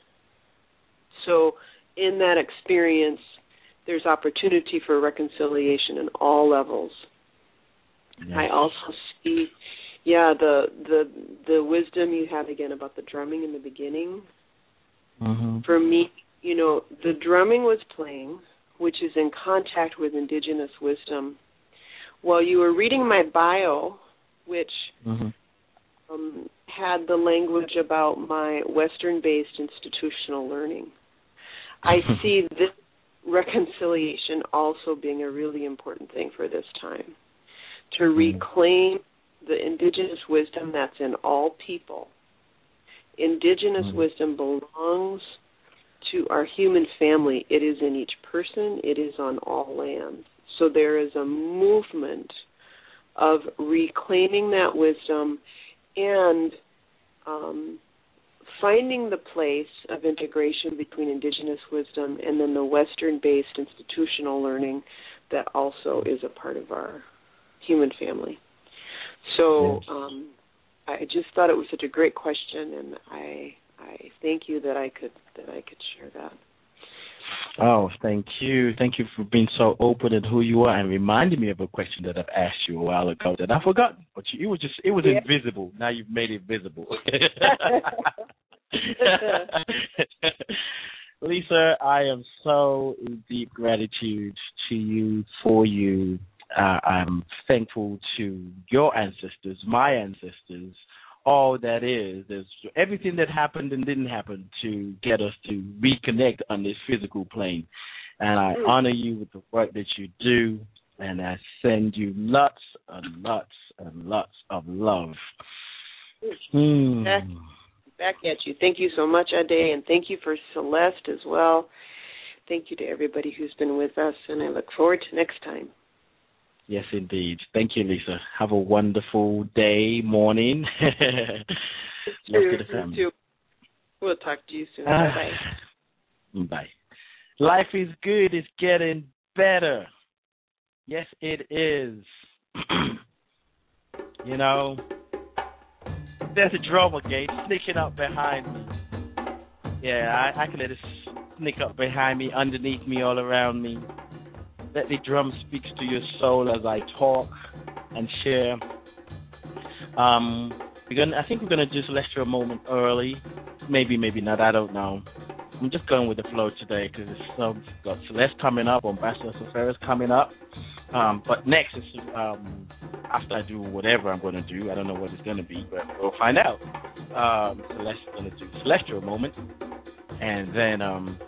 So in that experience, there's opportunity for reconciliation in all levels. Yes. I also see, yeah, the the the wisdom you had again about the drumming in the beginning. Mm-hmm. For me, you know, the drumming was playing, which is in contact with indigenous wisdom. While you were reading my bio, which mm-hmm. um, had the language about my Western-based institutional learning, I see this reconciliation also being a really important thing for this time, to mm-hmm. reclaim the indigenous wisdom that's in all people. Indigenous mm-hmm. wisdom belongs to our human family. It is in each person. It is on all lands. So there is a movement of reclaiming that wisdom and um, finding the place of integration between indigenous wisdom and then the Western-based institutional learning that also is a part of our human family. So yes. um, I just thought it was such a great question, and I I thank you that I could that I could share that. Oh, thank you. Thank you for being so open and who you are, and reminding me of a question that I've asked you a while ago that I forgot. But you, it was just it was yeah. invisible. Now you've made it visible. Lisa, I am so in deep gratitude to you, for you. Uh, I'm thankful to your ancestors, my ancestors, all that is. There's everything that happened and didn't happen to get us to reconnect on this physical plane. And I mm. honor you with the work that you do, and I send you lots and lots and lots of love. Mm. Back, back at you. Thank you so much, Ade, and thank you for Celeste as well. Thank you to everybody who's been with us, and I look forward to next time. Yes, indeed. Thank you, Lisa. Have a wonderful day, morning. Love to the family. Too. We'll talk to you soon. Uh, Bye-bye. Bye. Life is good. It's getting better. Yes, it is. You know, There's a drum again sneaking up behind me. Yeah, I, I can let it sneak up behind me, underneath me, all around me. Let the drum speak to your soul as I talk and share. Um, we're gonna. I think we're gonna do Celestial a moment early. Maybe, maybe not. I don't know. I'm just going with the flow today because it's um, got Celeste coming up, Ambassador Safari's coming up. Um, but next is um, after I do whatever I'm going to do. I don't know what it's going to be, but we'll find out. Um, Celeste's going to do Celestial moment, and then um,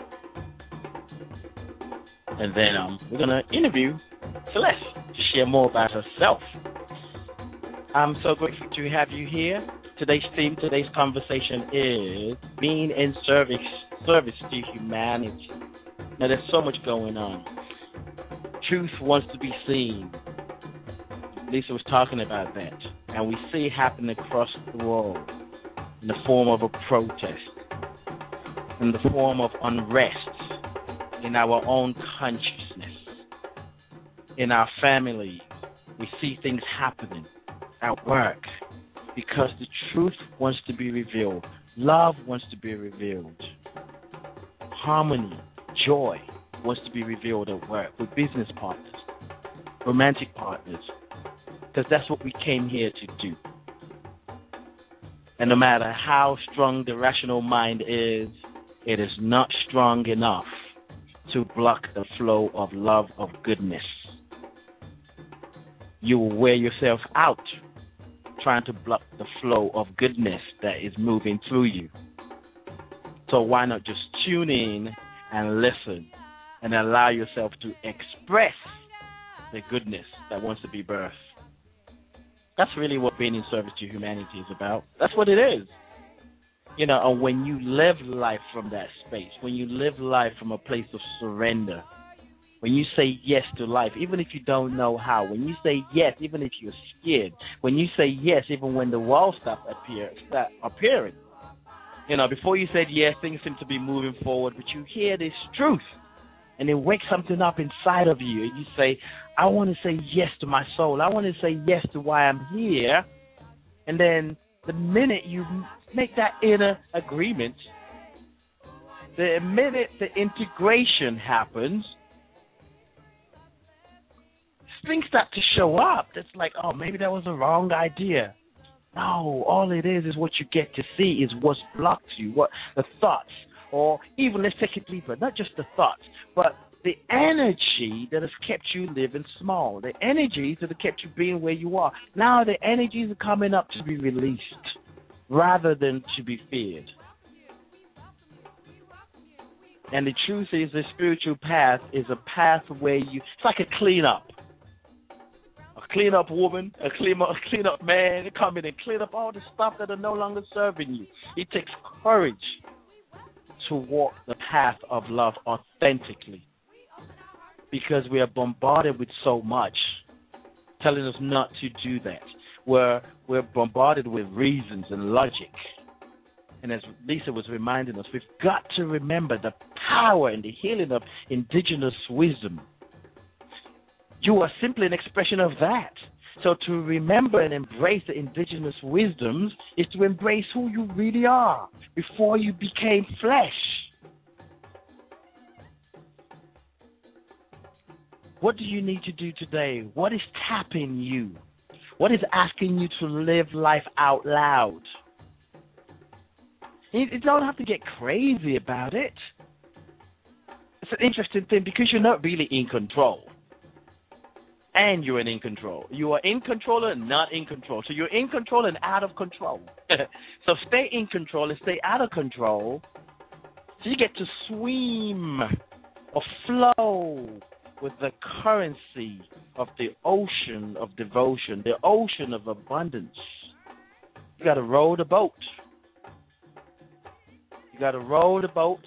and then um, we're going to interview Celeste to share more about herself. I'm so grateful to have you here. Today's theme, today's conversation is being in service, service to humanity. Now, there's so much going on. Truth wants to be seen. Lisa was talking about that. And we see it happening across the world in the form of a protest, in the form of unrest, in our own consciousness, in our family. We see things happening at work because the truth wants to be revealed. Love wants to be revealed. Harmony, joy wants to be revealed at work with business partners, romantic partners, because that's what we came here to do. And no matter how strong the rational mind is, it is not strong enough to block the flow of love, of goodness. You will wear yourself out trying to block the flow of goodness that is moving through you. So why not just tune in and listen and allow yourself to express the goodness that wants to be birthed? That's really what being in service to humanity is about. That's what it is. You know, and when you live life from that space, when you live life from a place of surrender, when you say yes to life, even if you don't know how, when you say yes, even if you're scared, when you say yes, even when the walls stop appear, start appearing. You know, before you said yes, things seem to be moving forward, but you hear this truth, and it wakes something up inside of you, and you say, I want to say yes to my soul. I want to say yes to why I'm here. And then the minute you make that inner agreement, the minute the integration happens, things start to show up. It's like, oh, maybe that was the wrong idea. No, all it is is what you get to see is what's blocked you, what the thoughts, or even let's take it deeper, not just the thoughts, but the energy that has kept you living small, the energies that have kept you being where you are. Now the energies are coming up to be released rather than to be feared. And the truth is the spiritual path is a path where you, it's like a cleanup. A clean-up woman, a clean-up, a clean-up man, they come in and clean up all the stuff that are no longer serving you. It takes courage to walk the path of love authentically because we are bombarded with so much telling us not to do that. We're, we're bombarded with reasons and logic. And as Lisa was reminding us, we've got to remember the power and the healing of indigenous wisdom. You are simply an expression of that. So to remember and embrace the indigenous wisdoms is to embrace who you really are before you became flesh. What do you need to do today? What is tapping you? What is asking you to live life out loud? You don't have to get crazy about it. It's an interesting thing because you're not really in control. And you're in control. You are in control and not in control. So you're in control and out of control. So stay in control and stay out of control so you get to swim or flow with the currency of the ocean of devotion, the ocean of abundance. You got to row the boat. You got to row the boat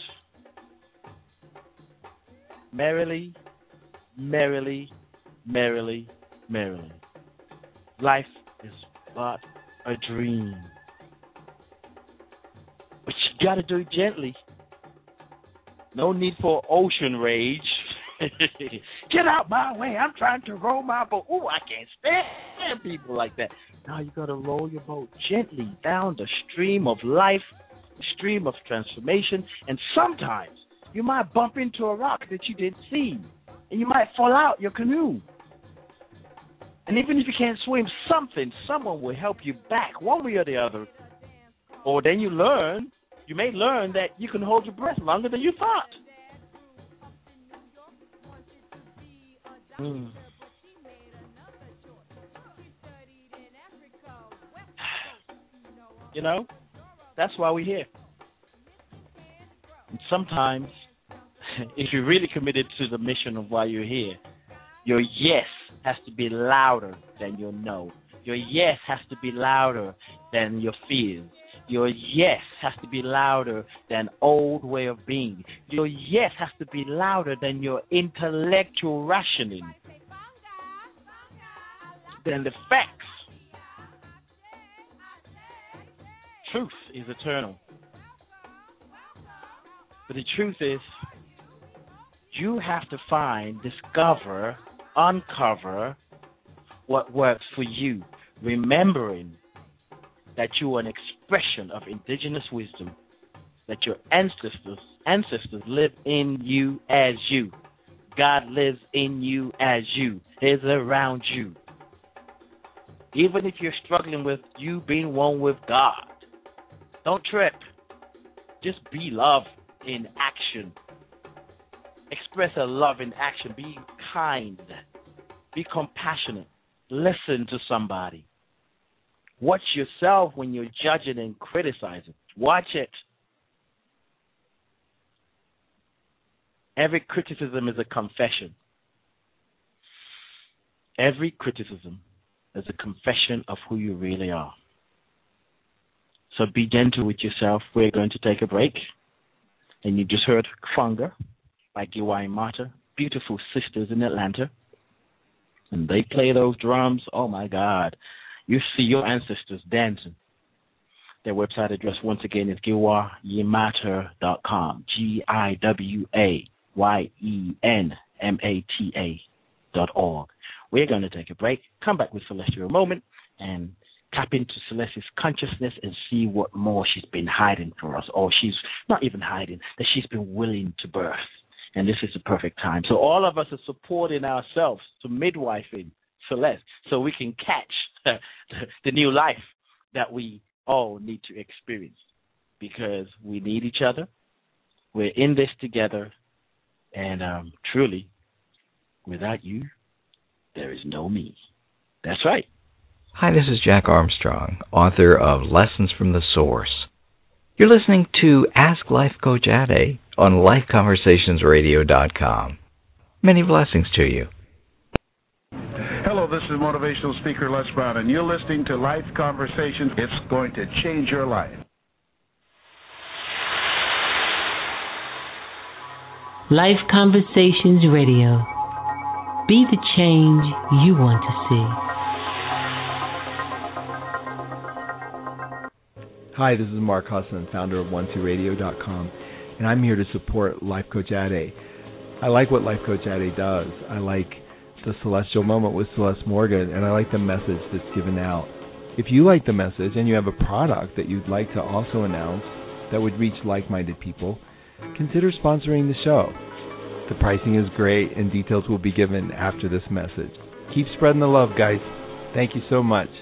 merrily, merrily, merrily, merrily. Life is but a dream. But you got to do it gently. No need for ocean rage. Get out my way. I'm trying to row my boat. Ooh, I can't stand people like that. Now you got to roll your boat gently down the stream of life, the stream of transformation, and sometimes you might bump into a rock that you didn't see, and you might fall out your canoe. And even if you can't swim, something, someone will help you back one way or the other. Or then you learn, you may learn that you can hold your breath longer than you thought. Mm. You know, that's why we're here. And sometimes, if you're really committed to the mission of why you're here, your yes has to be louder than your no. Your yes has to be louder than your fears. Your yes has to be louder than old way of being. Your yes has to be louder than your intellectual rationing, than the facts. Truth is eternal. But the truth is, you have to find, discover, uncover what works for you, remembering that you are an expression of indigenous wisdom, that your ancestors ancestors live in you as you. God lives in you as you, is around you. Even if you're struggling with you being one with God, don't trip. Just be love in action. Express a love in action. Be kind. Be compassionate. Listen to somebody. Watch yourself when you're judging and criticizing. Watch it. Every criticism is a confession. Every criticism is a confession of who you really are. So be gentle with yourself. We're going to take a break. And you just heard Funga by Giwai Mata, beautiful sisters in Atlanta. And they play those drums. Oh, my God. You see your ancestors dancing. Their website address, once again, is giwa yemata dot com. G I W A Y E N M A T A dot org. We're going to take a break, come back with Celeste for a moment, and tap into Celeste's consciousness and see what more she's been hiding for us, or she's not even hiding, that she's been willing to birth. And this is the perfect time. So all of us are supporting ourselves to midwifing Celeste so we can catch the, the new life that we all need to experience, because we need each other. We're in this together. And um, truly, without you, there is no me. That's right. Hi, this is Jack Armstrong, author of Lessons from the Source. You're listening to Ask Life Coach Ade on life conversations radio dot com. Many blessings to you. Hello, this is motivational speaker Les Brown, and you're listening to Life Conversations. It's going to change your life. Life Conversations Radio. Be the change you want to see. Hi, this is Mark Husson, founder of one two radio dot com, and I'm here to support Life Coach Ade. I like what Life Coach Ade does. I like the Celestial Moment with Celeste Morgan, and I like the message that's given out. If you like the message and you have a product that you'd like to also announce that would reach like-minded people, consider sponsoring the show. The pricing is great, and details will be given after this message. Keep spreading the love, guys. Thank you so much.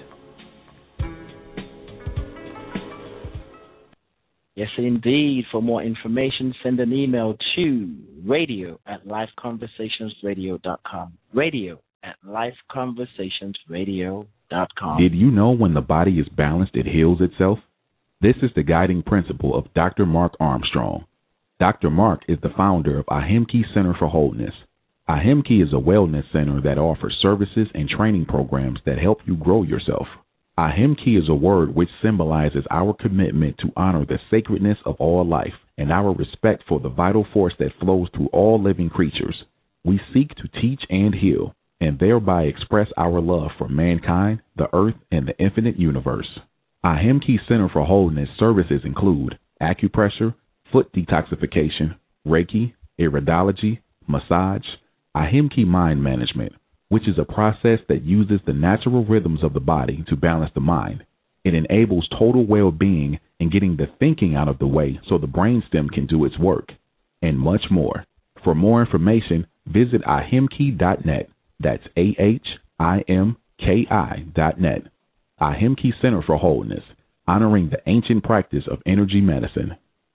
Yes, indeed. For more information, send an email to radio at life conversations radio dot com. Radio at life conversations radio dot com. Did you know when the body is balanced, it heals itself? This is the guiding principle of Doctor Mark Armstrong. Doctor Mark is the founder of Ahimki Center for Wholeness. Ahimki is a wellness center that offers services and training programs that help you grow yourself. Ahimki is a word which symbolizes our commitment to honor the sacredness of all life and our respect for the vital force that flows through all living creatures. We seek to teach and heal, and thereby express our love for mankind, the earth, and the infinite universe. Ahimki Center for Wholeness services include acupressure, foot detoxification, Reiki, iridology, massage, Ahimki Mind Management, which is a process that uses the natural rhythms of the body to balance the mind. It enables total well-being and getting the thinking out of the way so the brainstem can do its work, and much more. For more information, visit ahimki dot net. That's A H I M K I dot net. Ahimki Center for Wholeness, honoring the ancient practice of energy medicine.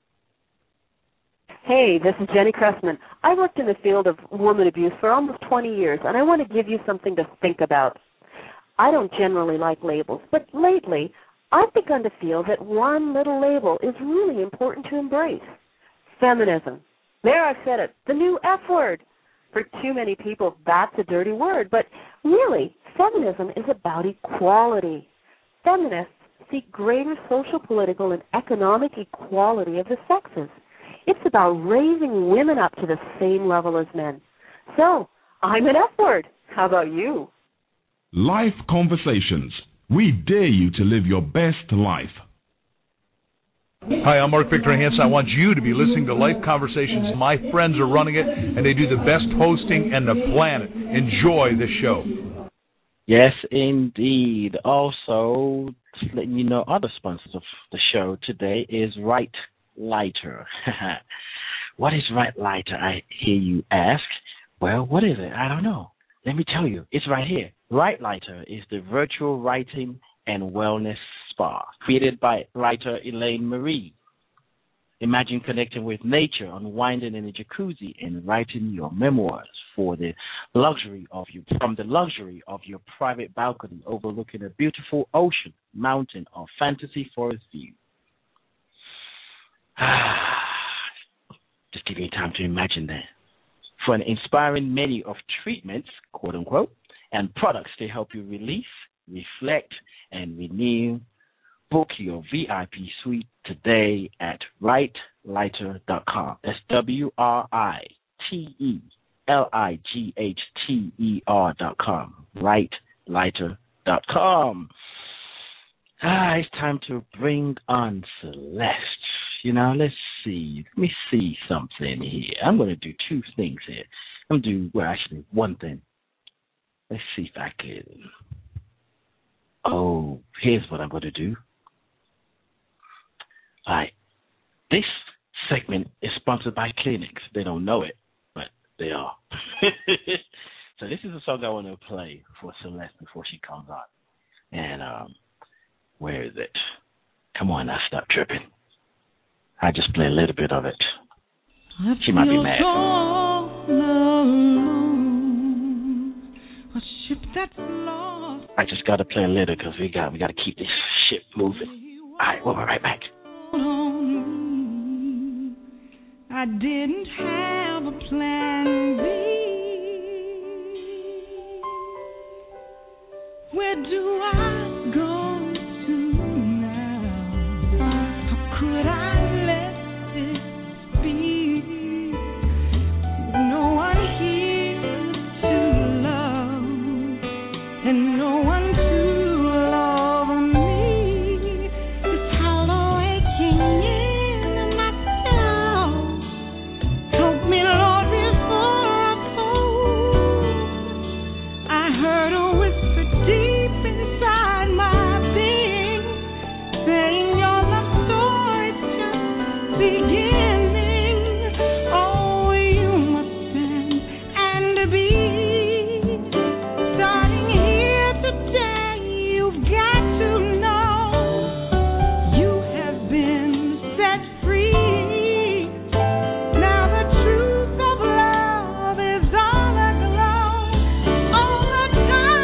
Hey, this is Jenny Cressman. I worked in the field of woman abuse for almost twenty years, and I want to give you something to think about. I don't generally like labels, but lately I've begun to feel that one little label is really important to embrace. Feminism. There, I've said it, the new F word. For too many people, that's a dirty word, but really, feminism is about equality. Feminists seek greater social, political, and economic equality of the sexes. It's about raising women up to the same level as men. So, I'm an F word. How about you? Life Conversations. We dare you to live your best life. Hi, I'm Mark Victor Hansen. I want you to be listening to Life Conversations. My friends are running it, and they do the best hosting on the planet. Enjoy the show. Yes, indeed. Also, just letting you know, other sponsors of the show today is Right Lighter. What is Right Lighter, I hear you ask? Well, what is it? I don't know. Let me tell you. It's right here. Right Lighter is the virtual writing and wellness spa created by writer Elaine Marie. Imagine connecting with nature, unwinding in a jacuzzi, and writing your memoirs for the luxury of you from the luxury of your private balcony overlooking a beautiful ocean, mountain, or fantasy forest view. Just give me time to imagine that. For an inspiring menu of treatments, quote unquote, and products to help you relieve, reflect, and renew, book your V I P suite today at right lighter dot com. That's W R I T E L I G H T E R dot com. right lighter dot com. Ah, it's time to bring on Celeste. You know, let's see. Let me see something here. I'm going to do two things here. I'm going to do, well, actually, one thing. Let's see if I can. Oh, here's what I'm going to do. All right. This segment is sponsored by Kleenex. They don't know it, but they are. So this is a song I want to play for Celeste before she comes on. And um, where is it? Come on now, stop tripping. I just play a little bit of it. She might be mad. I just got to play a little because we got we got to keep this ship moving. All right, we'll be right back. I didn't have a plan B. Where do I go to now? How could I let this be? No one here to love, and no one to love me. This hollow aching in my soul. Help me, Lord, before I fall. I heard a whisper deep inside my being, saying your love story's just beginning. Oh, you must stand and be. Starting here today, you've got to know you have been set free. Now the truth of love is all aglow. All the time.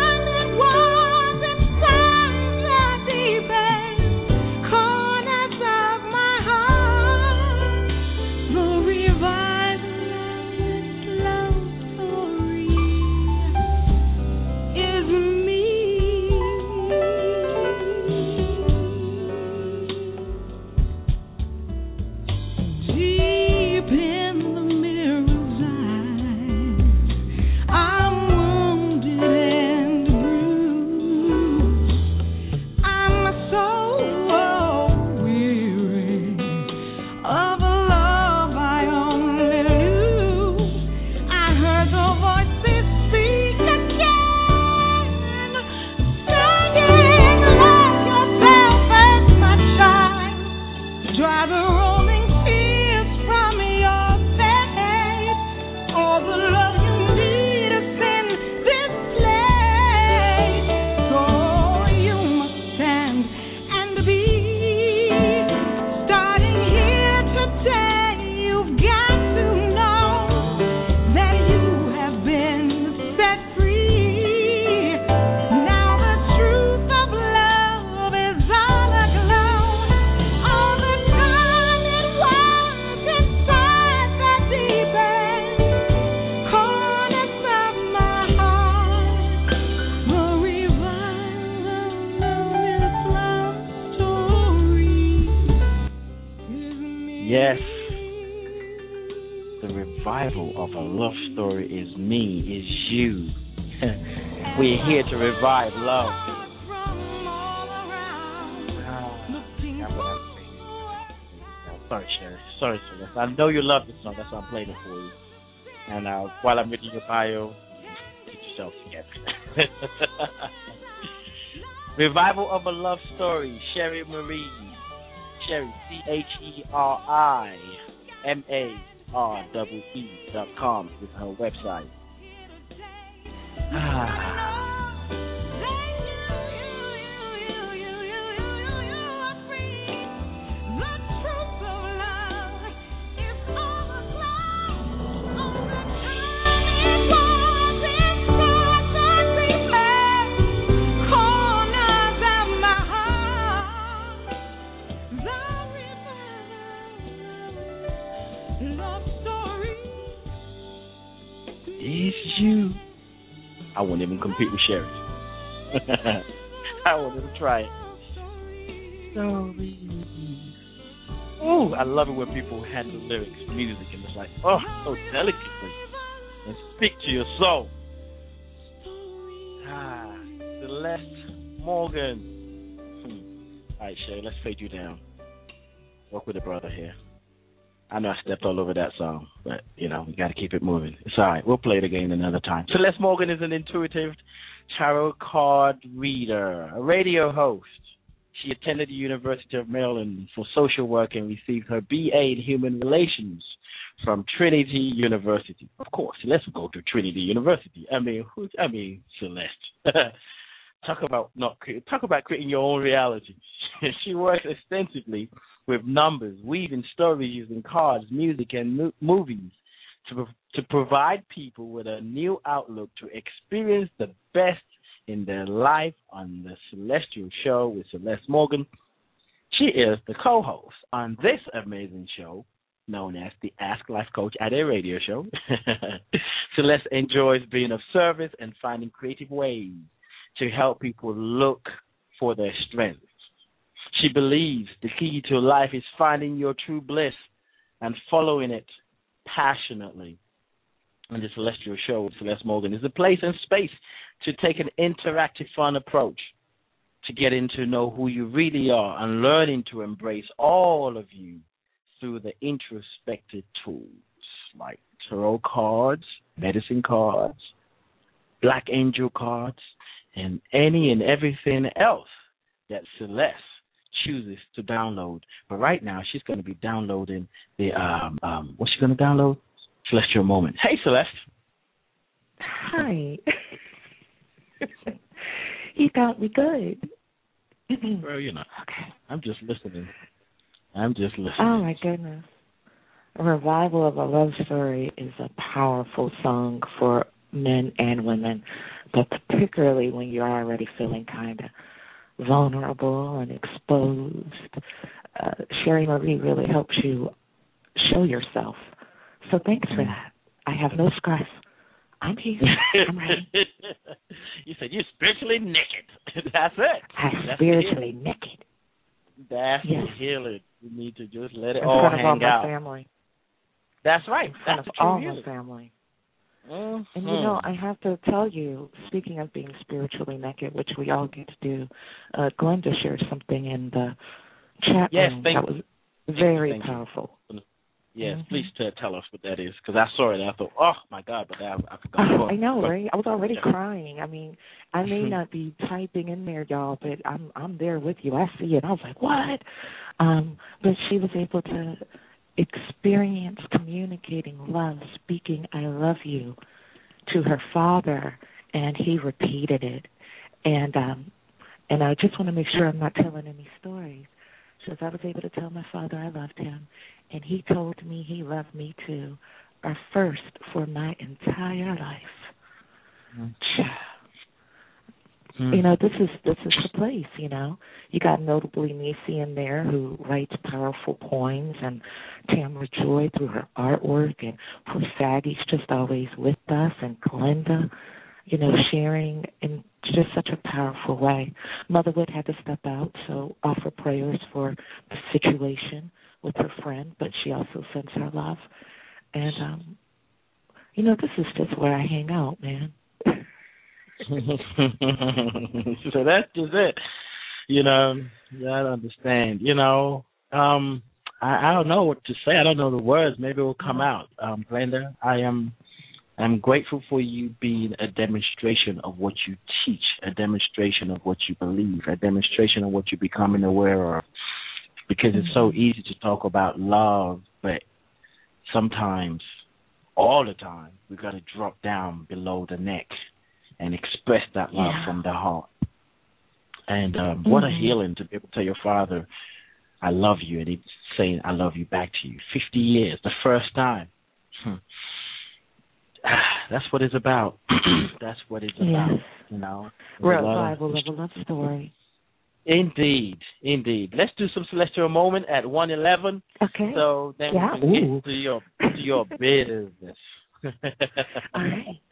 of a love story is me, is you. We're here to revive love. Sorry, Sherry. Sorry, Celeste. I know you love this song. That's why I'm playing it for you. And uh, while I'm reading your bio, get yourself together. Revival of a Love Story, Sherry Marie. Sherry, C H E R I M A R E E dot com is her website. Ah. You. I won't even compete with Sherry. I won't even try it. Oh, I love it when people handle lyrics, music, and it's like, oh, so delicately, and speak to your soul. Ah, Celeste Morgan. Hmm. All right, Sherry, let's fade you down. Work with a brother here. I know I stepped all over that song, but, you know, we got to keep it moving. It's all right. We'll play it again another time. Celeste Morgan is an intuitive tarot card reader, a radio host. She attended the University of Maryland for social work and received her B A in Human Relations from Trinity University. Of course, let's go to Trinity University. I mean, who, I mean, Celeste. Talk about not talk about creating your own reality. She works extensively with numbers, weaving stories using cards, music, and mo- movies to to provide people with a new outlook to experience the best in their life on the Celestial Show with Celeste Morgan. She is the co-host on this amazing show known as the Ask Life Coach at a radio show. Celeste enjoys being of service and finding creative ways to help people look for their strengths. She believes the key to life is finding your true bliss and following it passionately. And the Celestial Show with Celeste Morgan is a place and space to take an interactive, fun approach to getting to know who you really are and learning to embrace all of you through the introspective tools like tarot cards, medicine cards, black angel cards, and any and everything else that Celeste chooses to download. But right now, she's going to be downloading the, um, um, what's she going to download? Celestial Moment. Hey, Celeste. Hi. You got me good. Well, you know, okay. I'm just listening. I'm just listening. Oh, my goodness. A Revival of a Love Story is a powerful song for men and women, but particularly when you're already feeling kind of vulnerable and exposed. Uh, Sherry Marie really helps you show yourself. So thanks for that. I have no scars. I'm here. I'm ready. You said you're spiritually naked. That's it. I'm That's spiritually naked. That's yes. the healing. You need to just let it in all front hang of all my out. family. That's right. In front That's of the all true my family. Mm-hmm. And you know, I have to tell you, speaking of being spiritually naked, which we all get to do, uh, Glenda shared something in the chat yes, room thank that was very thank powerful. You. Yes, mm-hmm. please t- tell us what that is, because I saw it and I thought, oh, my God, but I, I forgot. Oh, I know, right? I was already crying. I mean, I may not be typing in there, y'all, but I'm I'm there with you. I see it. I was like, what? Um, but she was able to experience communicating love, speaking I love you to her father, and he repeated it. And um, and I just want to make sure I'm not telling any stories. So I was able to tell my father I loved him, and he told me he loved me too, a first for my entire life. Mm. Mm. You know, this is this is the place, you know. You got Notably Nisi in there who writes powerful poems, and Tamara Joy through her artwork, and poor Saggy's just always with us, and Glenda, you know, sharing in just such a powerful way. Motherwood had to step out, so offer prayers for the situation with her friend, but she also sends her love. And um, you know, this is just where I hang out, man. So that's just it. You know, I understand. You know, um, I, I don't know what to say. I don't know the words. Maybe it will come out. Um, Glenda, I am I'm grateful for you being a demonstration of what you teach, a demonstration of what you believe, a demonstration of what you're becoming aware of. Because it's so easy to talk about love, but sometimes, all the time, we got to drop down below the neck and express that love yeah. from the heart. And um, mm-hmm. what a healing to be able to tell your father, I love you, and he's saying, I love you back to you. fifty years, the first time. Hmm. That's what it's about. That's what it's yes. about, you know. Revival of a love story. Indeed, indeed. Let's do some celestial moment at one eleven. Okay. So then yeah. we can Ooh. get to your to your business. All right.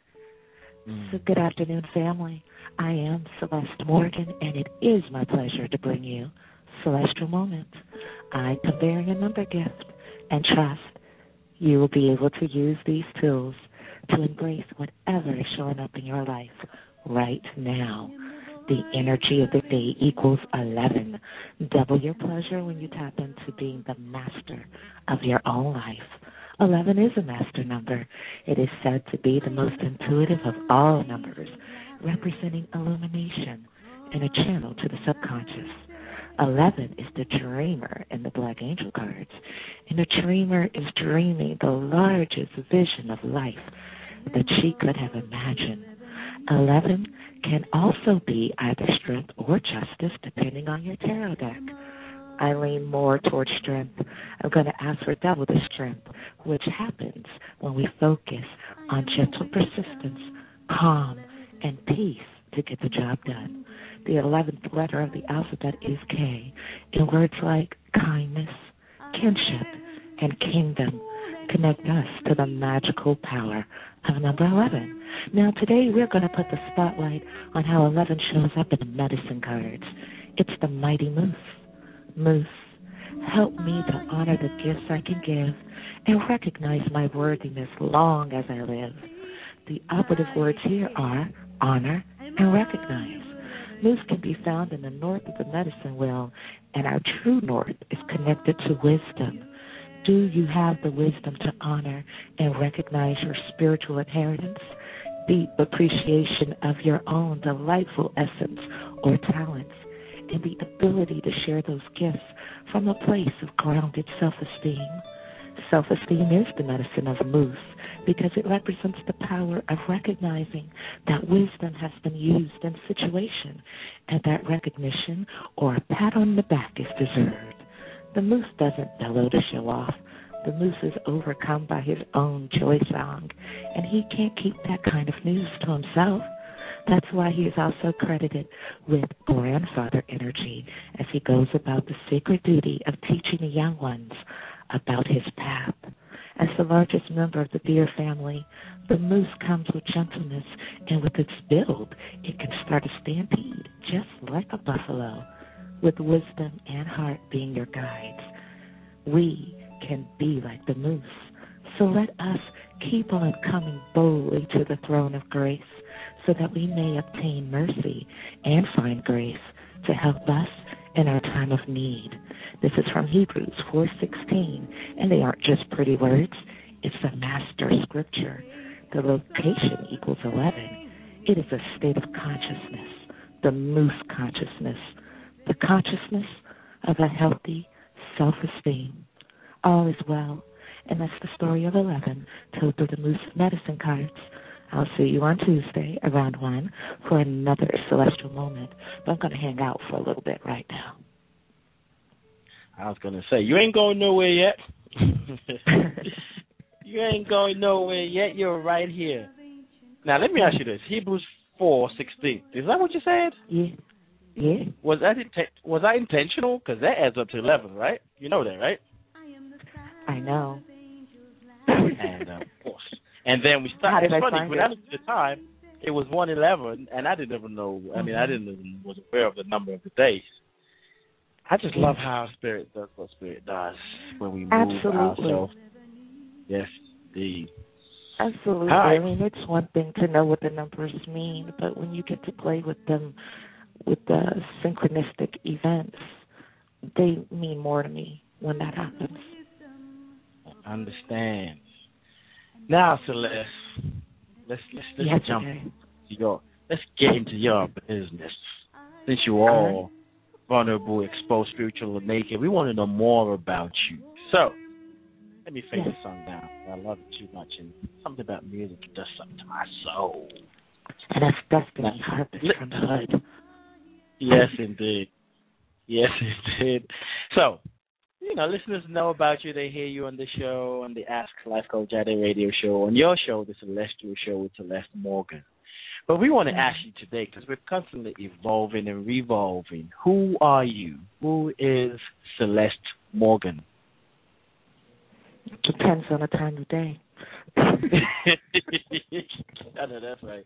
So good afternoon, family. I am Celeste Morgan, and it is my pleasure to bring you Celestial Moment. I come bearing a number gift and trust you will be able to use these tools to embrace whatever is showing up in your life right now. The energy of the day equals eleven. Double your pleasure when you tap into being the master of your own life. eleven is a master number. It is said to be the most intuitive of all numbers, representing illumination and a channel to the subconscious. eleven is the dreamer in the Black Angel cards, and the dreamer is dreaming the largest vision of life that she could have imagined. eleven can also be either strength or justice, depending on your tarot deck. I lean more towards strength. I'm going to ask for double the strength, which happens when we focus on gentle persistence, calm, and peace to get the job done. The eleventh letter of the alphabet is K, and words like kindness, kinship, and kingdom connect us to the magical power of number eleven. Now, today we're going to put the spotlight on how eleven shows up in the medicine cards. It's the mighty moose. Moose, help me to honor the gifts I can give and recognize my worthiness long as I live. The operative words here are honor and recognize. Moose can be found in the north of the medicine wheel, and our true north is connected to wisdom. Do you have the wisdom to honor and recognize your spiritual inheritance, deep appreciation of your own delightful essence or talents, and the ability to share those gifts from a place of grounded self-esteem? Self-esteem is the medicine of Moose because it represents the power of recognizing that wisdom has been used in situation and that recognition or a pat on the back is deserved. The Moose doesn't bellow to show off. The Moose is overcome by his own joy song, and he can't keep that kind of news to himself. That's why he is also credited with grandfather energy as he goes about the sacred duty of teaching the young ones about his path. As the largest member of the deer family, the moose comes with gentleness, and with its build, it can start a stampede just like a buffalo, with wisdom and heart being your guides. We can be like the moose, so let us keep on coming boldly to the throne of grace so that we may obtain mercy and find grace to help us in our time of need. This is from Hebrews four sixteen, and they aren't just pretty words. It's a master scripture. The location equals eleven. It is a state of consciousness, the moose consciousness, the consciousness of a healthy self-esteem. All is well, and that's the story of eleven told through the moose medicine cards. I'll see you on Tuesday around one for another celestial moment, but I'm going to hang out for a little bit right now. I was going to say, you ain't going nowhere yet. You ain't going nowhere yet. You're right here. Now, let me ask you this. Hebrews four sixteen. Is that what you said? Yeah. Yeah. Was that, inten- was that intentional? Because that adds up to eleven, right? You know that, right? I know. And, uh, of course. And then we started. It's funny, when I looked at the time, it was one eleven, and I didn't even know. I mean, mm-hmm. I didn't even was aware of the number of the days. I just love how Spirit does what Spirit does when we move Absolutely. ourselves. Yes, indeed. Absolutely. Right. I mean, it's one thing to know what the numbers mean, but when you get to play with them, with the synchronistic events, they mean more to me when that happens. I understand. Now, Celeste, let's let's, let's yes, jump okay. to your let's get into your business. Since you're all vulnerable, exposed, spiritual, and naked, we want to know more about you. So, let me fade yes. the song down. I love it too much, and something about music does something to my soul. And that's Destiny Harvest from the hood. Yes, indeed. Yes, indeed. So, you know, listeners know about you. They hear you on the show, on the Ask Life Coach Jade radio show, on your show, the Celestial Show with Celeste Morgan. But we want to ask you today, because we're constantly evolving and revolving, who are you? Who is Celeste Morgan? Depends on the time of day. I know, that's right.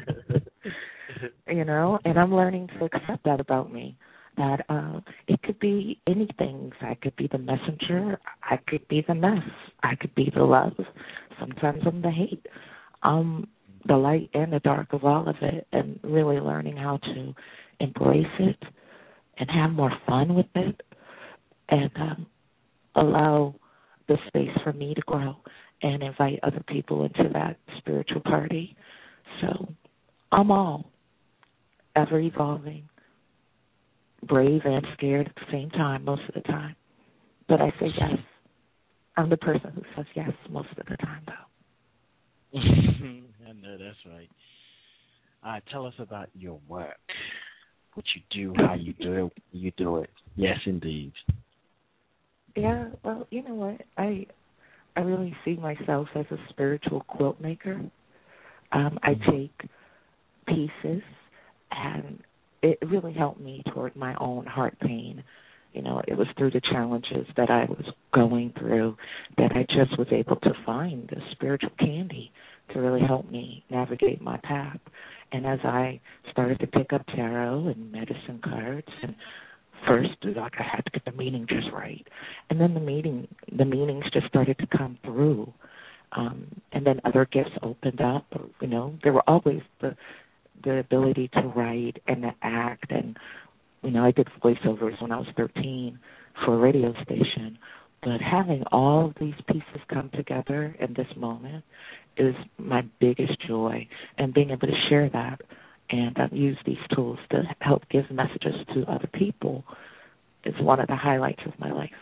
You know, and I'm learning to accept that about me. That uh, it could be anything. I could be the messenger. I could be the mess. I could be the love. Sometimes I'm the hate. Um, the light and the dark of all of it, and really learning how to embrace it and have more fun with it, and um, allow the space for me to grow and invite other people into that spiritual party. So I'm all ever evolving, brave and scared at the same time most of the time. But I say yes. I'm the person who says yes most of the time, though. I know, that's right. Uh, tell us about your work, what you do, how you do it, you do it. Yes, indeed. Yeah, well, you know what? I I really see myself as a spiritual quilt maker. Um, I take pieces, and it really helped me toward my own heart pain. You know, it was through the challenges that I was going through that I just was able to find the spiritual candy to really help me navigate my path. And as I started to pick up tarot and medicine cards, and first, like, I had to get the meaning just right, and then the meaning, the meanings just started to come through. Um, and then other gifts opened up. You know, there were always the the ability to write and to act, and you know, I did voiceovers when I was thirteen for a radio station. But having all of these pieces come together in this moment is my biggest joy, and being able to share that and um, use these tools to help give messages to other people is one of the highlights of my life.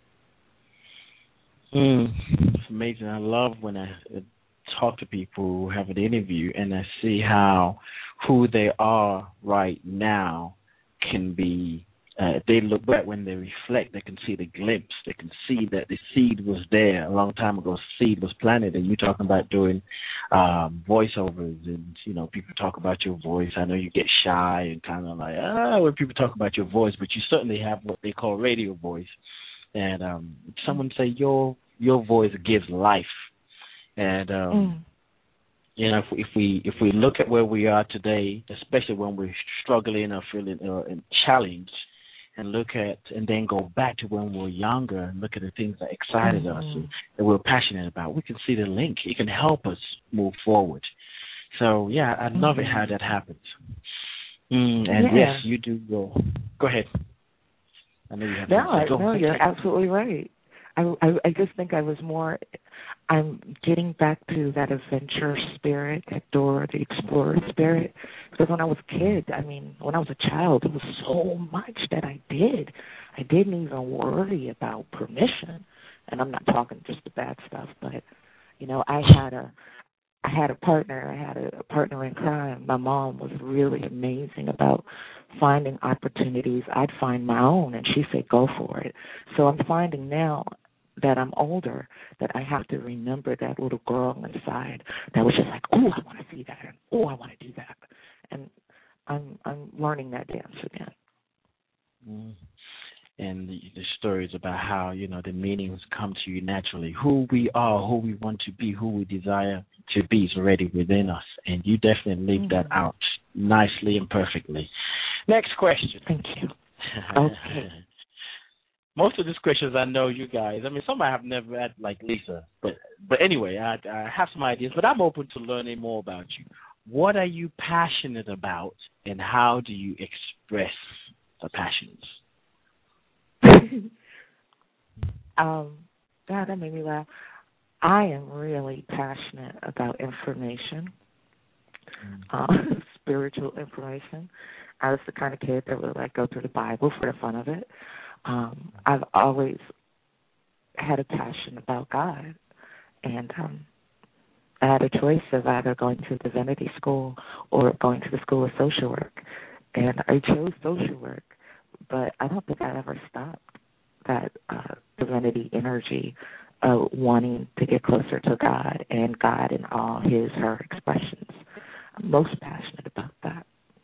Mm, it's amazing. I love when I talk to people who have an interview and I see how who they are right now can be, uh, they look back when they reflect, they can see the glimpse, they can see that the seed was there a long time ago, seed was planted. And you're talking about doing um, voiceovers, and, you know, people talk about your voice. I know you get shy and kind of like, ah, when people talk about your voice, but you certainly have what they call radio voice. And um, someone say your your voice gives life. And, um, mm. you know, if, if we if we look at where we are today, especially when we're struggling or feeling uh, challenged, and look at and then go back to when we were younger and look at the things that excited mm-hmm. us and that we we're passionate about, we can see the link. It can help us move forward. So, yeah, I love mm-hmm. it how that happens. Mm, and, yeah. yes, you do go. Go ahead. I know you have no, I, go. no, you're absolutely right. I, I, I just think I was more, I'm getting back to that adventure spirit, that Dora the Explorer spirit. Because when I was a kid, I mean, when I was a child, there was so much that I did. I didn't even worry about permission. And I'm not talking just the bad stuff, but, you know, I had a, I had a partner. I had a, a partner in crime. My mom was really amazing about finding opportunities. I'd find my own, and she'd say, go for it. So I'm finding now that I'm older, that I have to remember that little girl inside that was just like, oh, I want to see that, and oh, I want to do that. And I'm I'm learning that dance again. Mm. And the, the stories about how, you know, the meanings come to you naturally. Who we are, who we want to be, who we desire to be is already within us. And you definitely leave mm-hmm. that out nicely and perfectly. Next question. Thank you. Okay. most of these questions I know you guys. I mean, some I have never had, like Lisa. But but anyway, I, I have some ideas. But I'm open to learning more about you. What are you passionate about, and how do you express the passions? um, God, that made me laugh. I am really passionate about information, uh, spiritual information. I was the kind of kid that would like go through the Bible for the fun of it. Um, I've always had a passion about God, and um, I had a choice of either going to divinity school or going to the School of Social Work, and I chose social work. But I don't think I ever stopped that uh, divinity energy of wanting to get closer to God and God in all his, her expressions. I'm most passionate about that.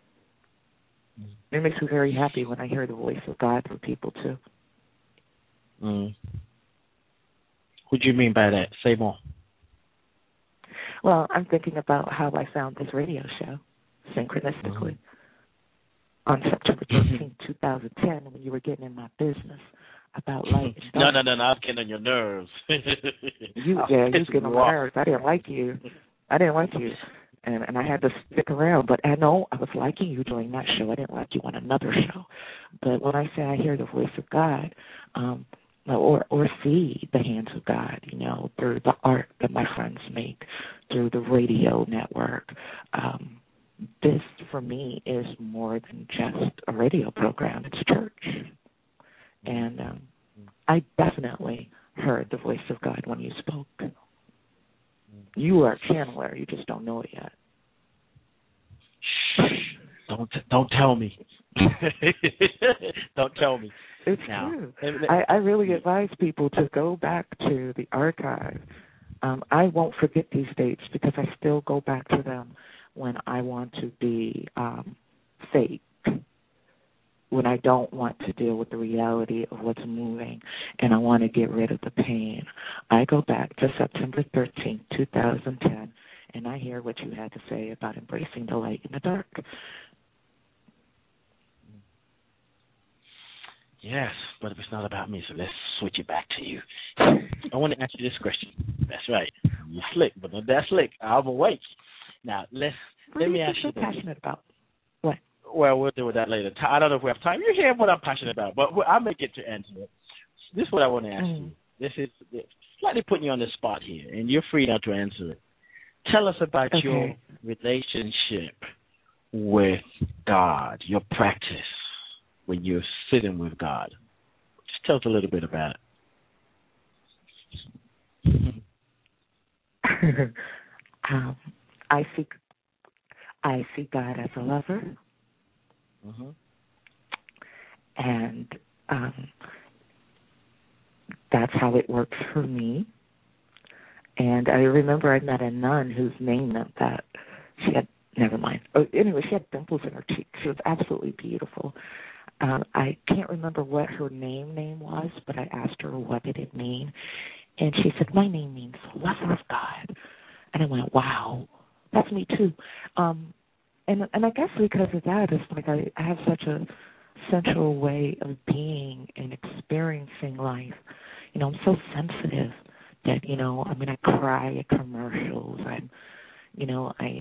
It makes me very happy when I hear the voice of God through people, too. Mm. What do you mean by that? Say more. Well, I'm thinking about how I found this radio show, synchronistically, mm-hmm. on September thirteenth, twenty ten, when you were getting in my business about light and No, no, no, no, I was getting on your nerves. you, yeah, you was getting on my nerves. I didn't like you. I didn't like you. And and I had to stick around. But I know I was liking you during that show. I didn't like you on another show. But when I say I hear the voice of God, um, or or see the hands of God, you know, through the art that my friends make, through the radio network, um, this for me is more than just a radio program. It's church. And um, I definitely heard the voice of God when you spoke. You are a channeler. You just don't know it yet. Shh. Don't don't tell me. Don't tell me. It's now, true. I, I really advise people to go back to the archive. Um, I won't forget these dates because I still go back to them when I want to be um, fake, when I don't want to deal with the reality of what's moving and I want to get rid of the pain. I go back to September thirteenth, twenty ten, and I hear what you had to say about embracing the light in the dark. Yes, but if it's not about me, so let's switch it back to you. I want to ask you this question. That's right. You're slick, but not that slick. I'm awake. Now, let's, what let are me you ask so you passionate about? What? Well, we'll deal with that later. I don't know if we have time. You hear what I'm passionate about, but I'll make it to answer it. This is what I want to ask mm. you. This is slightly putting you on the spot here, and you're free now to answer it. Tell us about okay. your relationship with God, your practice when you're sitting with God. Just tell us a little bit about it. um, I see, I see God as a lover, mm-hmm. and um, that's how it works for me. And I remember I met a nun whose name meant that. She had, never mind. Oh, anyway, she had dimples in her cheeks. She was absolutely beautiful. Um, I can't remember what her name name was, but I asked her what did it mean. And she said, my name means lover of God. And I went, wow, that's me too. Um, and and I guess because of that, it's like I, I have such a central way of being and experiencing life. You know, I'm so sensitive that, you know, I mean, I cry at commercials. I'm, you know, I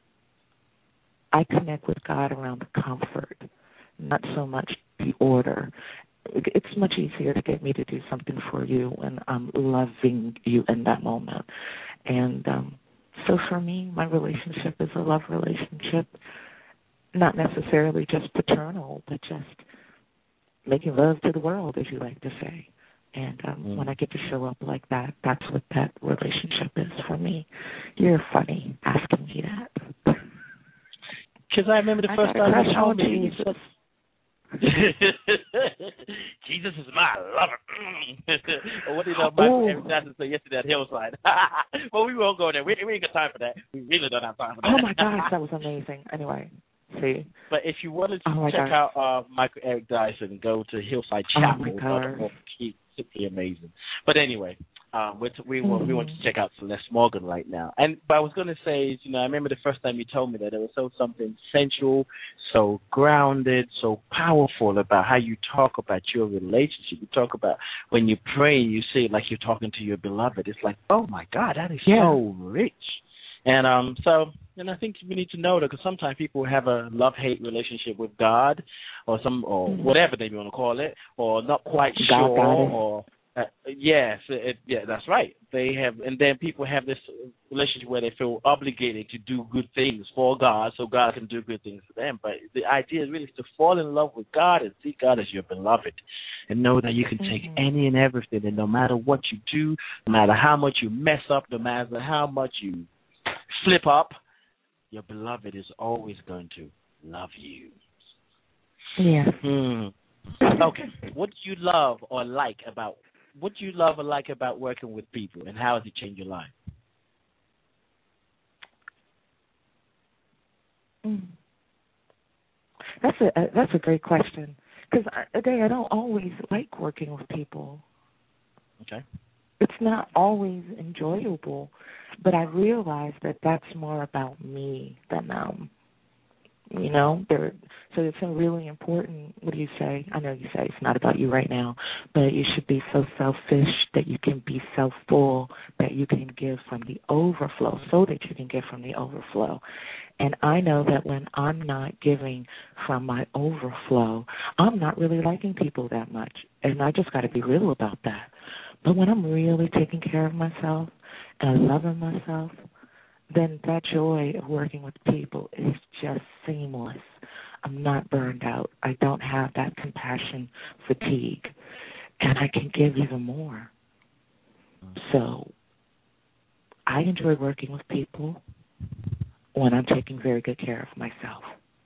I connect with God around the comfort, not so much the order. It's much easier to get me to do something for you when I'm loving you in that moment. And um, so for me, my relationship is a love relationship, not necessarily just paternal, but just making love to the world, as you like to say. And um, mm. when I get to show up like that, that's what that relationship is for me. You're funny asking me that. Because I remember the I first time you told me. Jesus. Jesus is my lover. Or what did you know Michael Jackson say yesterday at Hillside? Well, we won't go there. We, we ain't got time for that. We really don't have time for that. Oh, my gosh, that was amazing. Anyway, see. But if you wanted to oh check gosh. out uh, Michael Eric Dyson, go to Hillside Oh, Chapel. my gosh. He's simply amazing. But anyway, Um, we we want we want to check out Celeste Morgan right now. And but I was going to say, you know, I remember the first time you told me that there was so something sensual, so grounded, so powerful about how you talk about your relationship. You talk about when you pray, you say it like you're talking to your beloved. It's like, oh my God, that is yeah. so rich. And um, so, and I think we need to know that because sometimes people have a love-hate relationship with God, or some, or mm-hmm. whatever they want to call it, or not quite God sure, or. Uh, yes, it, yeah, that's right. They have, and then people have this relationship where they feel obligated to do good things for God, so God can do good things for them. But the idea is really to fall in love with God and see God as your beloved, and know that you can take mm-hmm. any and everything, and no matter what you do, no matter how much you mess up, no matter how much you slip up, your beloved is always going to love you. Yeah. Hmm. Okay. What do you love or like about? What do you love or like about working with people, and how has it changed your life? Mm. That's a, a that's a great question, because I, I don't always like working with people. Okay. It's not always enjoyable, but I realize that that's more about me than um. You know, there. So it's really important. What do you say? I know you say it's not about you right now, but you should be so selfish that you can be so full that you can give from the overflow, so that you can give from the overflow. And I know that when I'm not giving from my overflow, I'm not really liking people that much, and I just got to be real about that. But when I'm really taking care of myself and loving myself, then that joy of working with people is just seamless. I'm not burned out. I don't have that compassion fatigue, and I can give even more. So I enjoy working with people when I'm taking very good care of myself.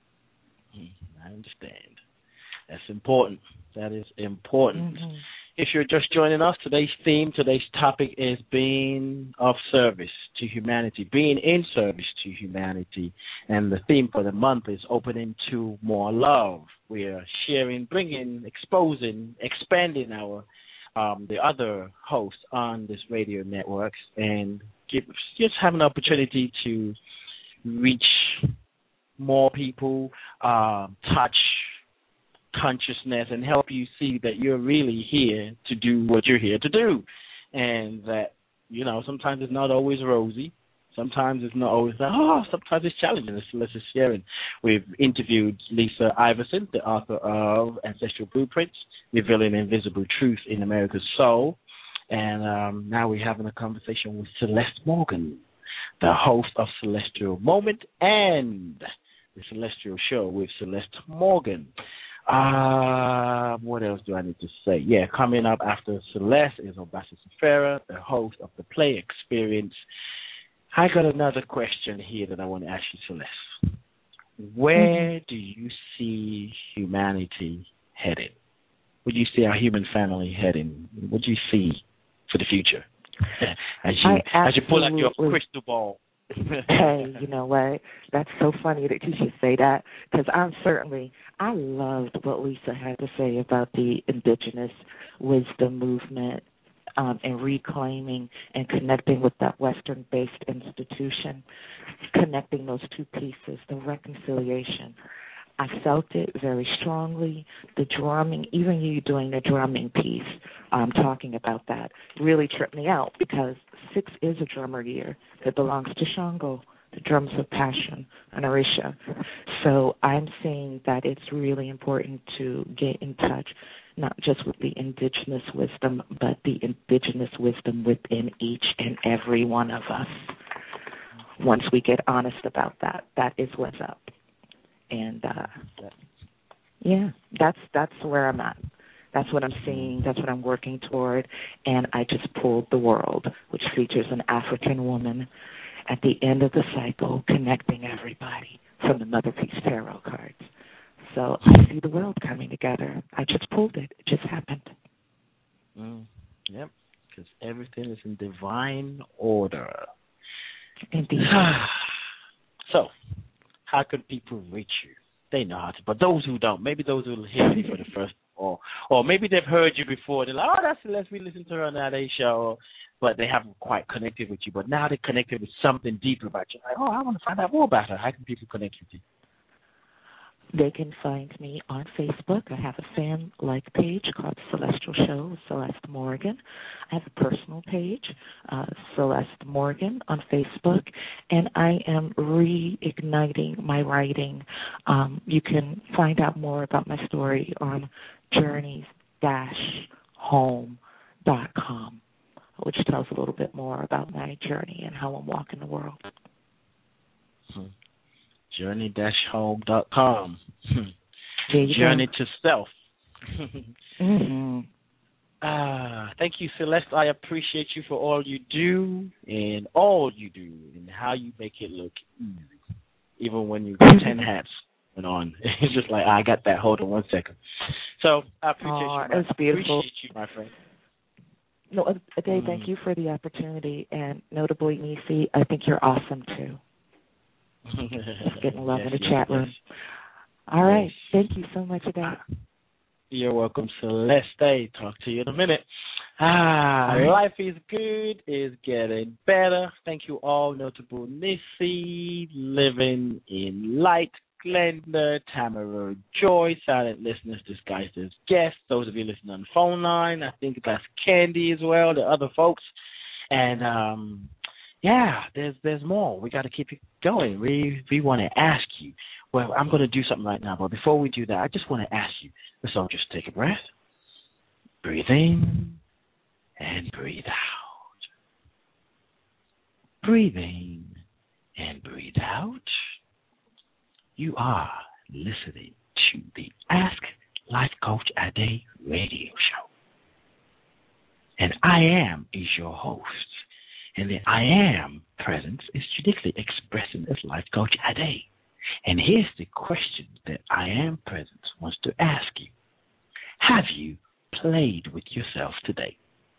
I understand. That's important. That is important. Mm-hmm. If you're just joining us, today's theme, today's topic is being of service to humanity, being in service to humanity. And the theme for the month is opening to more love. We are sharing, bringing, exposing, expanding our um, the other hosts on this radio network, and give, just have an opportunity to reach more people, uh, touch consciousness, and help you see that you're really here to do what you're here to do, and that, you know, sometimes it's not always rosy, sometimes it's not always like, oh, sometimes it's challenging. As let's just sharing, we've interviewed Lisa Iverson, the author of Ancestral Blueprints, Revealing Invisible Truth in America's Soul, and um, now we're having a conversation with Celeste Morgan, the host of Celestial Moment and the Celestial Show with Celeste Morgan. Uh, what else do I need to say? Yeah, coming up after Celeste is Obasa Safera, the host of the Play Experience. I got another question here that I want to ask you, Celeste. Where do you see humanity headed? Where do you see our human family heading? What do you see for the future? As you as you pull out your crystal ball. Hey, you know what? That's so funny that you should say that, because I'm certainly, I loved what Lisa had to say about the indigenous wisdom movement um, and reclaiming and connecting with that Western-based institution, connecting those two pieces, the reconciliation. I felt it very strongly. The drumming, even you doing the drumming piece, um, talking about that, really tripped me out, because six is a drummer year that belongs to Shango, the drums of passion, and Orisha. So I'm seeing that it's really important to get in touch, not just with the indigenous wisdom, but the indigenous wisdom within each and every one of us. Once we get honest about that, that is what's up. And uh, yeah, that's that's where I'm at. That's what I'm seeing. That's what I'm working toward. And I just pulled The World, which features an African woman at the end of the cycle connecting everybody from the Mother Peace Tarot cards. So I see the world coming together. I just pulled it. It just happened. Mm, yep, because everything is in divine order. Indeed. So, how could people reach you? They know how to, but those who don't, maybe those who will hear me for the first or or maybe they've heard you before. They're like, oh, that's Celeste. We listen to her on that A show, but they haven't quite connected with you. But now they're connected with something deeper about you. Like, oh, I want to find out more about her. How can people connect with you? They can find me on Facebook. I have a fan-like page called Celestial Show with Celeste Morgan. I have a personal page, uh, Celeste Morgan, on Facebook, and I am reigniting my writing. Um, you can find out more about my story on journeys dash home dot com, which tells a little bit more about my journey and how I'm walking the world. Hmm. journey dash home dot com. Journey go. to self. mm-hmm. Ah, thank you, Celeste. I appreciate you for all you do and all you do and how you make it look easy. Even when you got ten hats on. It's just like, I got that. Hold on one second. So I appreciate oh, you. My, it's beautiful. appreciate you, my friend. No, Ade, mm. thank you for the opportunity. And notably, Nisi, I think you're awesome, too. Just getting love yes, in the yes, chat room. Yes. All right. Yes. Thank you so much, Ade. You're welcome, Celeste. Talk to you in a minute. Ah, right. Life is good, is getting better. Thank you all, notable Nisi, Living in Light, Glenda, Tamara Joy, silent listeners disguised as guests. Those of you listening on the phone line, I think that's Candy as well, the other folks. And um, yeah, there's there's more. We got to keep it going. We we want to ask you. Well, I'm going to do something right now, but before we do that, I just want to ask you. So just take a breath, breathe in, and breathe out. Breathe in and breathe out. You are listening to the Ask Life Coach Ade radio show. And I am is your host. And the I am presence is uniquely expressing as Life Coach Ade. And here's the question that I am presence wants to ask you. Have you played with yourself today?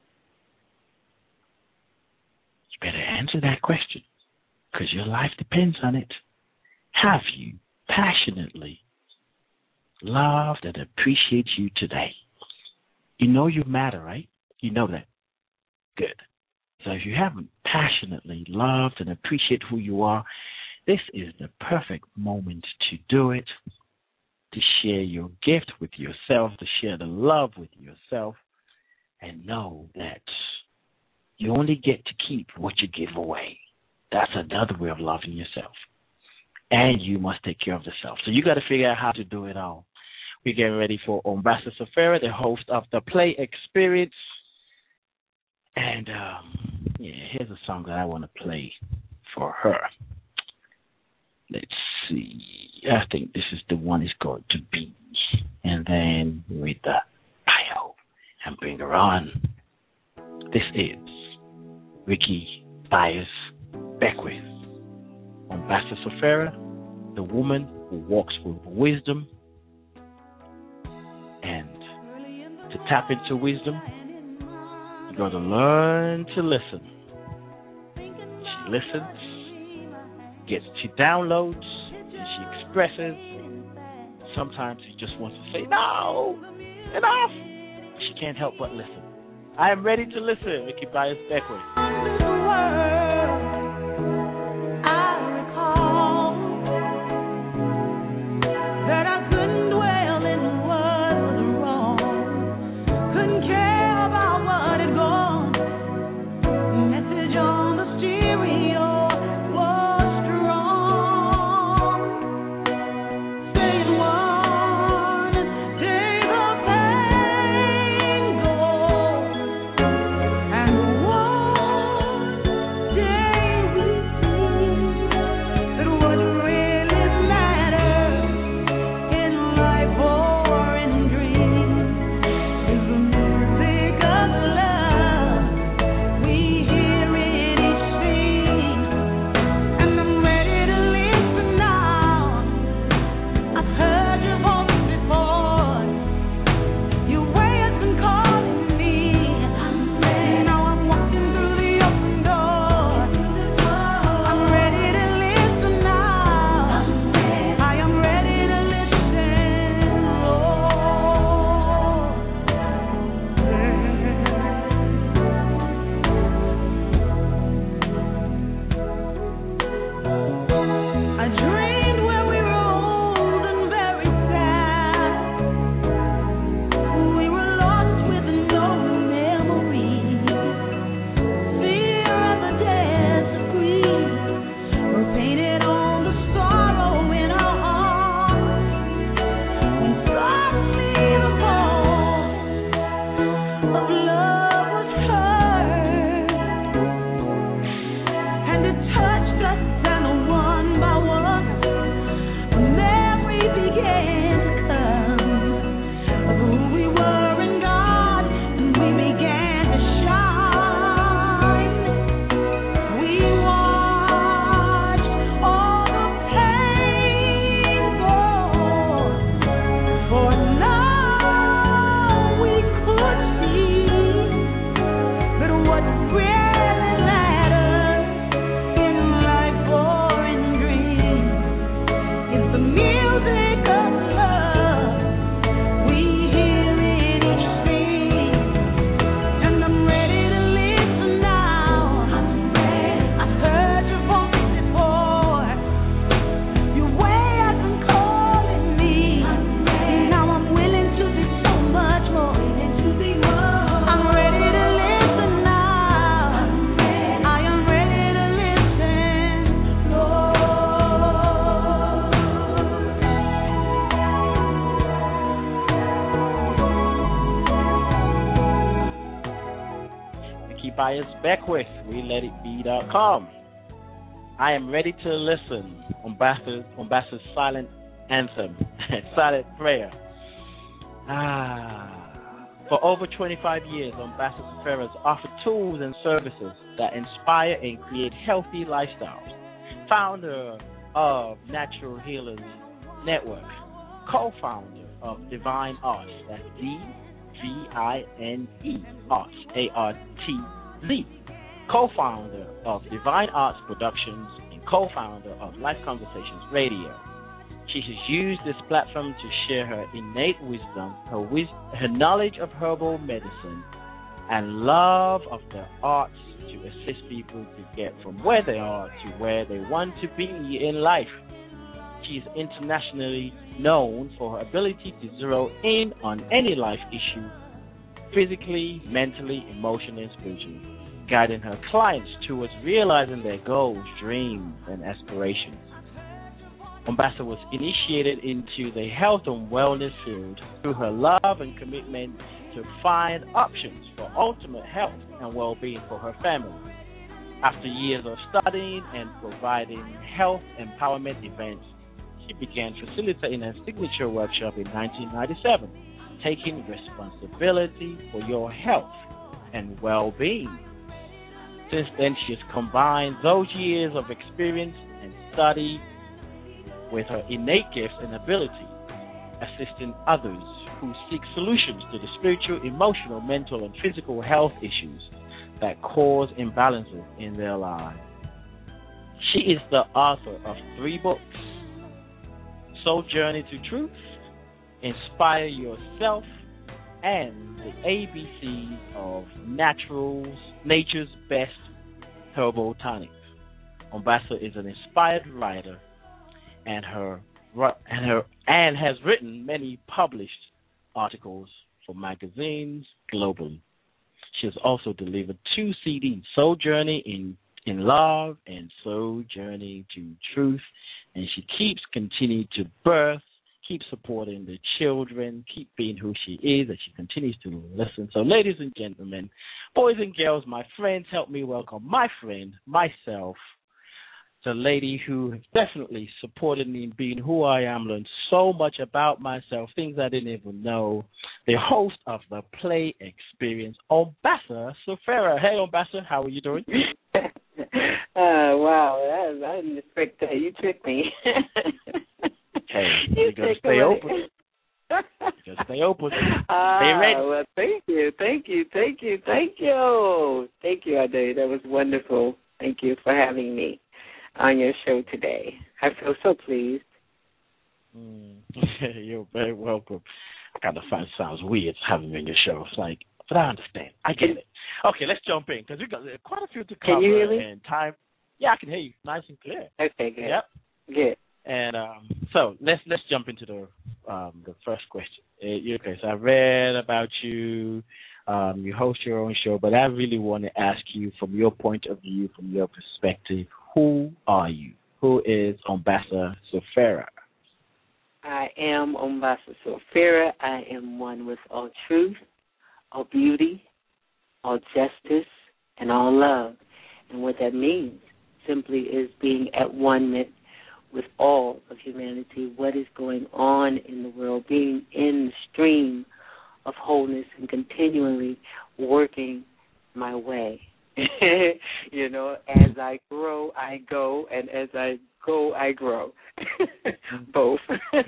You better answer that question because your life depends on it. Have you passionately loved and appreciate you today? You know you matter, right? You know that. Good. So if you haven't passionately loved and appreciate who you are, this is the perfect moment to do it, to share your gift with yourself, to share the love with yourself, and know that you only get to keep what you give away. That's another way of loving yourself. And you must take care of yourself. So you got to figure out how to do it all. We're getting ready for Ambassador Safera, the host of the Play Experience. And um, yeah, here's a song that I want to play for her. Let's see. I think this is the one it's going to be. And then with the bio and bring her on. This is Ricky Bias Beckwith. Ambassador Safera, the woman who walks with wisdom. And to tap into wisdom, you got to learn to listen. She listens, gets she downloads, and she expresses. Sometimes she just wants to say, no, enough. She can't help but listen. I am ready to listen, Ricky Bias Beckwith. Is Fires Beckwith, we let it be dot com. I am ready to listen. Ambassador, Ambassador's silent anthem, silent prayer. Ah, for over twenty-five years, Ambassador Soufera has offered tools and services that inspire and create healthy lifestyles. Founder of Natural Healers Network, co-founder of Divine Arts, that's D V I N E Arts, A R T Z, co-founder of Divine Arts Productions and co-founder of Life Conversations Radio. She has used this platform to share her innate wisdom, her, wis- her knowledge of herbal medicine, and love of the arts to assist people to get from where they are to where they want to be in life. She is internationally known for her ability to zero in on any life issue, physically, mentally, emotionally, and spiritually, guiding her clients towards realizing their goals, dreams, and aspirations. Ambassador was initiated into the health and wellness field through her love and commitment to find options for ultimate health and well-being for her family. After years of studying and providing health empowerment events, she began facilitating a signature workshop in nineteen ninety-seven, taking responsibility for your health and well-being. Since then, she has combined those years of experience and study with her innate gifts and ability, assisting others who seek solutions to the spiritual, emotional, mental, and physical health issues that cause imbalances in their lives. She is the author of three books: Soul Journey to Truth, Inspire Yourself, and the A B Cs of Naturals, Nature's Best Herbal Tonics. Ambassador is an inspired writer and her and her and has written many published articles for magazines globally. She has also delivered two C Ds, Soul Journey in in Love and Soul Journey to Truth, and she keeps continuing to birth, keep supporting the children, keep being who she is, and she continues to listen. So, ladies and gentlemen, boys and girls, my friends, help me welcome my friend, myself, the lady who has definitely supported me in being who I am, learned so much about myself, things I didn't even know, the host of the Play Experience, Ambassador Soufera. Hey, Ambassador, how are you doing? Oh, wow, I, I didn't expect that. You tricked me. Hey, you got to stay open. You got to stay open. Ah, stay ready. Well, thank you, thank you, thank you, thank you. Thank you, Ade. That was wonderful. Thank you for having me on your show today. I feel so pleased. Mm. You're very welcome. I kind of find it sounds weird having me on your show. It's like, but I understand. I get it. Okay, let's jump in because we've got quite a few to cover. Can you hear me? And time. Yeah, I can hear you nice and clear. Okay, good. Yep. Good. And um, so let's let's jump into the um, the first question. Uh, okay, so I read about you. Um, you host your own show, but I really want to ask you, from your point of view, from your perspective, who are you? Who is Ambassador Soufera? I am Ambassador Soufera. I am one with all truth, all beauty, all justice, and all love. And what that means simply is being at one with all of humanity, what is going on in the world, being in the stream of wholeness and continually working my way. You know, as I grow, I go, and as I go, I grow. Both.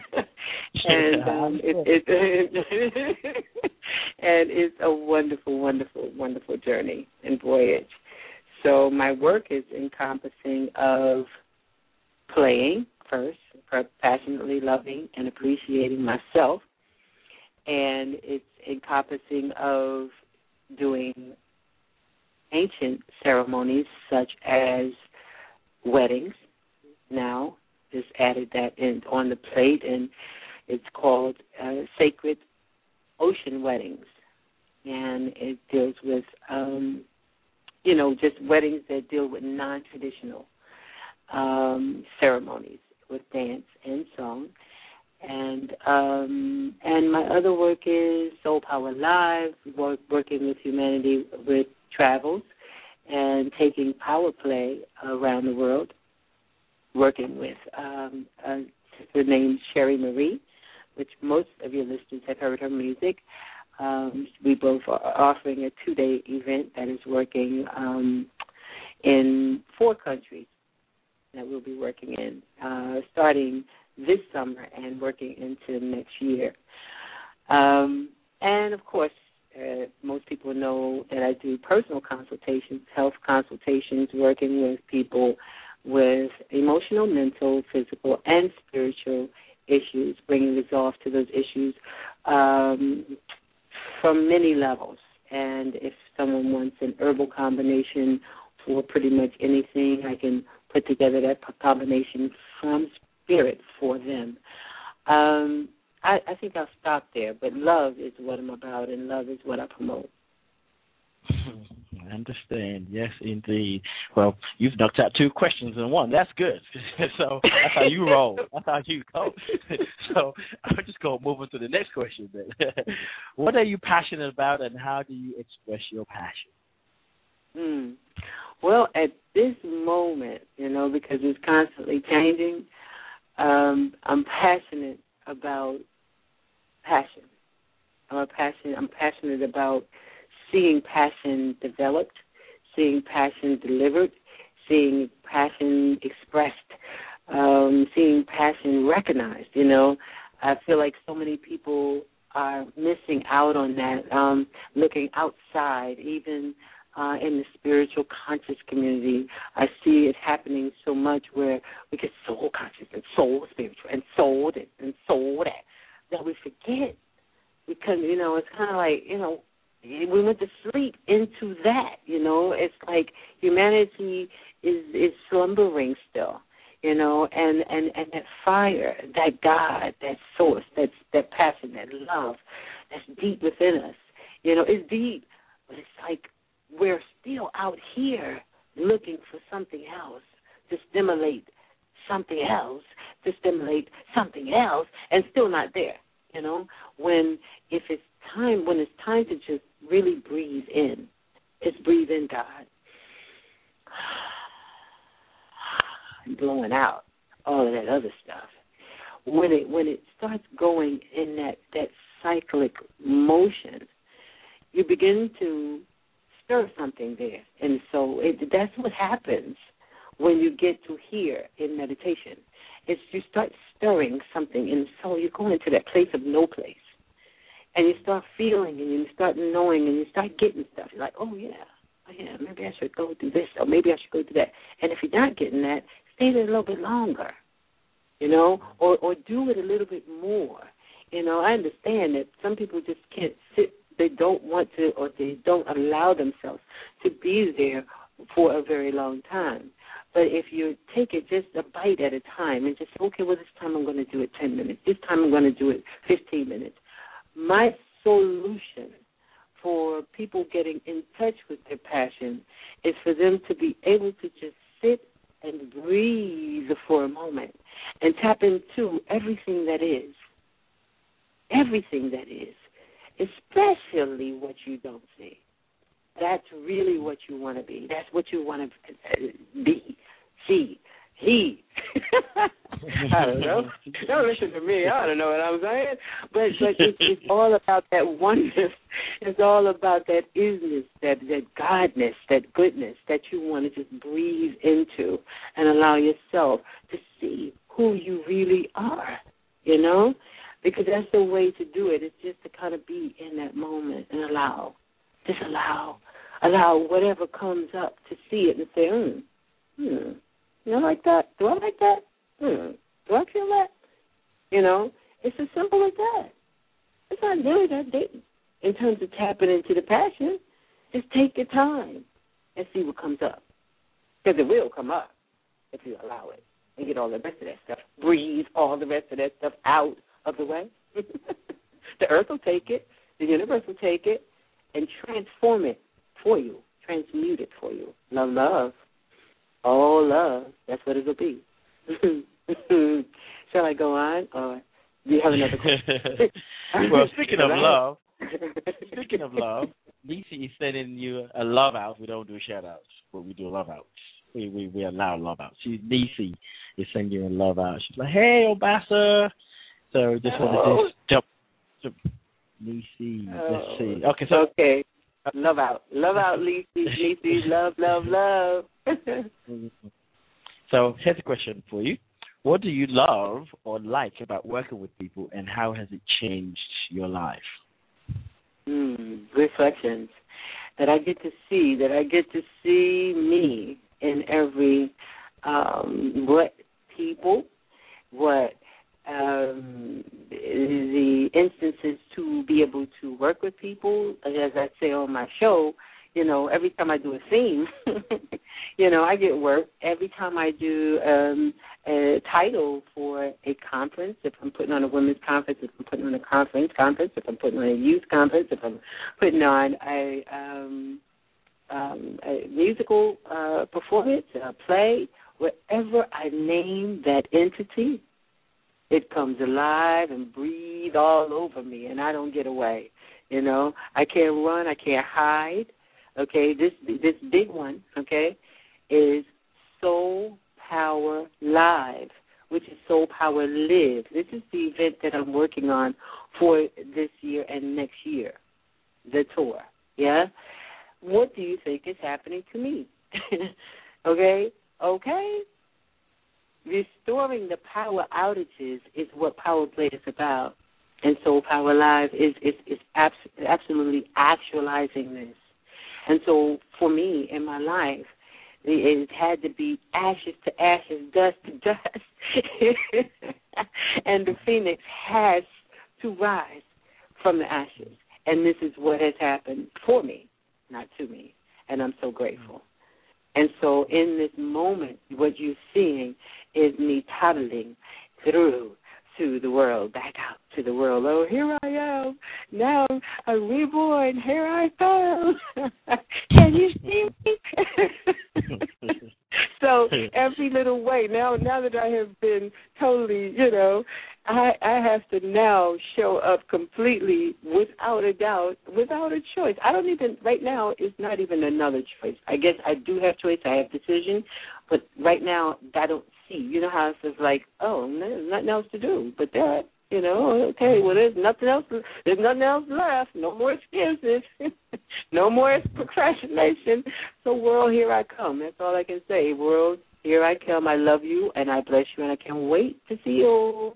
And um, it, it, and it's a wonderful, wonderful, wonderful journey and voyage. So my work is encompassing of playing first, passionately loving and appreciating myself, and it's encompassing of doing ancient ceremonies such as weddings. Now, just added that in on the plate, and it's called uh, Sacred Ocean Weddings, and it deals with, um, you know, just weddings that deal with non-traditional um, ceremonies with dance and song. And um, and my other work is Soul Power Live, work, working with humanity with travels and taking power play around the world, working with um, a sister named Sherry Marie, which most of your listeners have heard her music. Um, we both are offering a two-day event that is working um, in four countries that we'll be working in, uh, starting this summer and working into next year. Um, and, of course, uh, most people know that I do personal consultations, health consultations, working with people with emotional, mental, physical, and spiritual issues, bringing resolve to those issues um, from many levels. And if someone wants an herbal combination for pretty much anything, I can put together that combination from spirit for them. Um, I, I think I'll stop there, but love is what I'm about, and love is what I promote. I understand. Yes, indeed. Well, you've knocked out two questions in one. That's good. So that's how you roll. That's how you go. So I'll just go moving to the next question then. What are you passionate about, and how do you express your passion? Mm. Well, at this moment, you know, because it's constantly changing, um, I'm passionate about passion. I'm a passion. I'm passionate about seeing passion developed, seeing passion delivered, seeing passion expressed, um, seeing passion recognized. You know, I feel like so many people are missing out on that, um, looking outside, even uh, in the spiritual conscious community. I see it happening so much where we get soul conscious and soul spiritual and soul this and soul that, that we forget. Because, you know, it's kind of like, you know, we went to sleep into that, you know. It's like humanity is, is slumbering still, you know, and, and, and that fire, that God, that source, that's, that passion, that love that's deep within us, you know, it's deep, but it's like we're still out here looking for something else to stimulate something else, to stimulate something else, and still not there, you know. When if it's time, when it's time to just really breathe in, just breathe in, God, and blowing out all of that other stuff. When it when it starts going in that, that cyclic motion, you begin to stir something there. And so it, that's what happens when you get to here in meditation. It's you start stirring something in the soul. You go into that place of no place. And you start feeling and you start knowing and you start getting stuff. You're like, oh, yeah, oh, yeah, maybe I should go do this or maybe I should go do that. And if you're not getting that, stay there a little bit longer, you know, or, or do it a little bit more. You know, I understand that some people just can't sit, they don't want to or they don't allow themselves to be there for a very long time. But if you take it just a bite at a time and just say, okay, well, this time I'm going to do it ten minutes. This time I'm going to do it fifteen minutes. My solution for people getting in touch with their passion is for them to be able to just sit and breathe for a moment and tap into everything that is, everything that is, especially what you don't see. That's really what you want to be. That's what you want to be, see, he. I don't know. Don't listen to me. I don't know what I'm saying. But but it's, it's all about that oneness. It's all about that isness, that, that godness, that goodness that you want to just breathe into and allow yourself to see who you really are, you know? Because that's the way to do it. It's just to kind of be in that moment and allow. Just allow. Allow whatever comes up to see it and say, hmm, hmm. You know, like that? Do I like that? Hmm. Do I feel that? You know, it's as simple as that. It's not really that deep in terms of tapping into the passion. Just take your time and see what comes up. Because it will come up if you allow it and get all the rest of that stuff. Breathe all the rest of that stuff out of the way. The earth will take it. The universe will take it and transform it for you, transmute it for you. Love, love. All love. That's what it'll be. Shall I go on, or do you have another question? Well, speaking of love, speaking of love, Lisi is sending you a love out. We don't do shout outs, but we do love outs. We we, we allow love outs. She, Lisi is sending you a love out. She's like, hey, Obasa. So just oh. wanted to jump. jump. Lisi, oh. let's see. Okay, so. Okay. Love out. Love out, Lisi. Lisi, love, love, love. So here's a question for you. What do you love or like about working with people, and how has it changed your life? Mm, reflections. That I get to see, that I get to see me in every, um, what people, what um, the instances to be able to work with people. As I say on my show, you know, every time I do a theme, you know, I get work. Every time I do um, a title for a conference, if I'm putting on a women's conference, if I'm putting on a conference conference, if I'm putting on a youth conference, if I'm putting on a, um, um, a musical uh, performance, a play, wherever I name that entity, it comes alive and breathe all over me, and I don't get away. You know, I can't run, I can't hide. Okay, this this big one, okay, is Soul Power Live, which is Soul Power Live. This is the event that I'm working on for this year and next year, the tour, yeah? What do you think is happening to me? okay, okay? Restoring the power outages is what Power Play is about, and Soul Power Live is, is, is abs- absolutely actualizing this. And so for me in my life, it had to be ashes to ashes, dust to dust. And the phoenix has to rise from the ashes. And this is what has happened for me, not to me. And I'm so grateful. And so in this moment, what you're seeing is me toddling through to the world, back out to the world. Oh, here I am. Now I'm reborn. Here I come. Can you see me? So every little way, now now that I have been totally, you know, I, I have to now show up completely without a doubt, without a choice. I don't even, right now, it's not even another choice. I guess I do have choice. I have decision. But right now, I don't see. You know how it's just like, oh, there's nothing else to do but that. You know, okay, well, there's nothing else. There's nothing else left. No more excuses. No more procrastination. So, world, here I come. That's all I can say. World, here I come. I love you, and I bless you, and I can't wait to see you.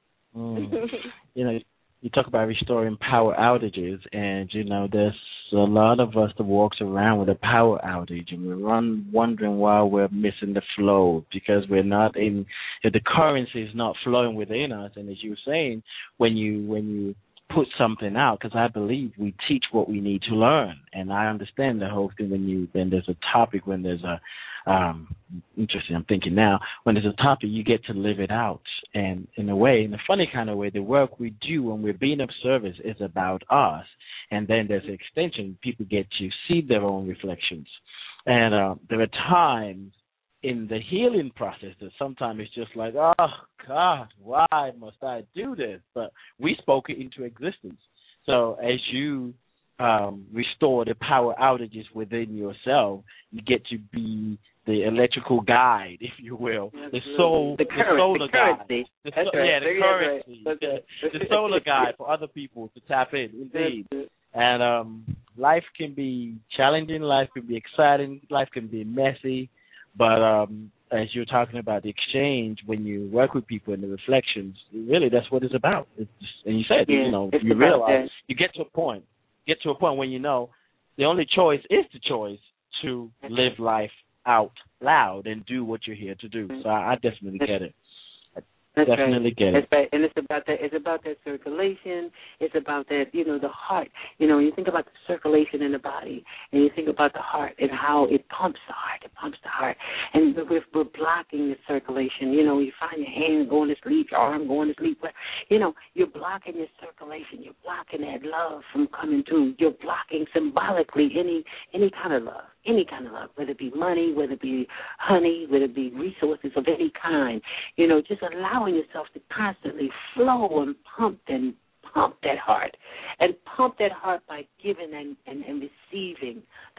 Mm. You know, you talk about restoring power outages, and, you know, there's a lot of us that walks around with a power outage, and we run wondering why we're missing the flow, because we're not in, the currency is not flowing within us. And as you were saying, when you when you put something out, because I believe we teach what we need to learn, and I understand the whole thing when you when there's a topic, when there's a um interesting, I'm thinking now, when there's a topic, you get to live it out. And in a way, in a funny kind of way, the work we do when we're being of service is about us. And then there's an extension. People get to see their own reflections. And uh, there are times in the healing process that sometimes it's just like, oh, God, why must I do this? But we spoke it into existence. So as you um, restore the power outages within yourself, you get to be the electrical guide, if you will, the soul, the, current, the solar the currency. guide, the That's so, right. yeah, the That's currency, right. the, the solar guide for other people to tap in, indeed. And um, life can be challenging, life can be exciting, life can be messy, but um, as you're talking about the exchange, when you work with people and the reflections, really that's what it's about. It's just, and you said, yeah, you know, you realize, that. you get to a point, get to a point when you know the only choice is the choice to live life out loud and do what you're here to do. So I, I definitely get it. That's Definitely right. get it. That's right. And it's about that. It's about that circulation. It's about that. You know, the heart. You know, when you think about the circulation in the body, and you think about the heart and how it pumps the heart. It pumps the heart, and we're, we're blocking the circulation. You know, you find your hand going to sleep, your arm going to sleep, but you know, you're blocking your circulation. You're blocking that love from coming through. You're blocking symbolically any any kind of love. Any kind of love, whether it be money, whether it be honey, whether it be resources of any kind, you know, just allowing yourself to constantly flow and pump and pump that heart, and pump that heart by giving and, and, and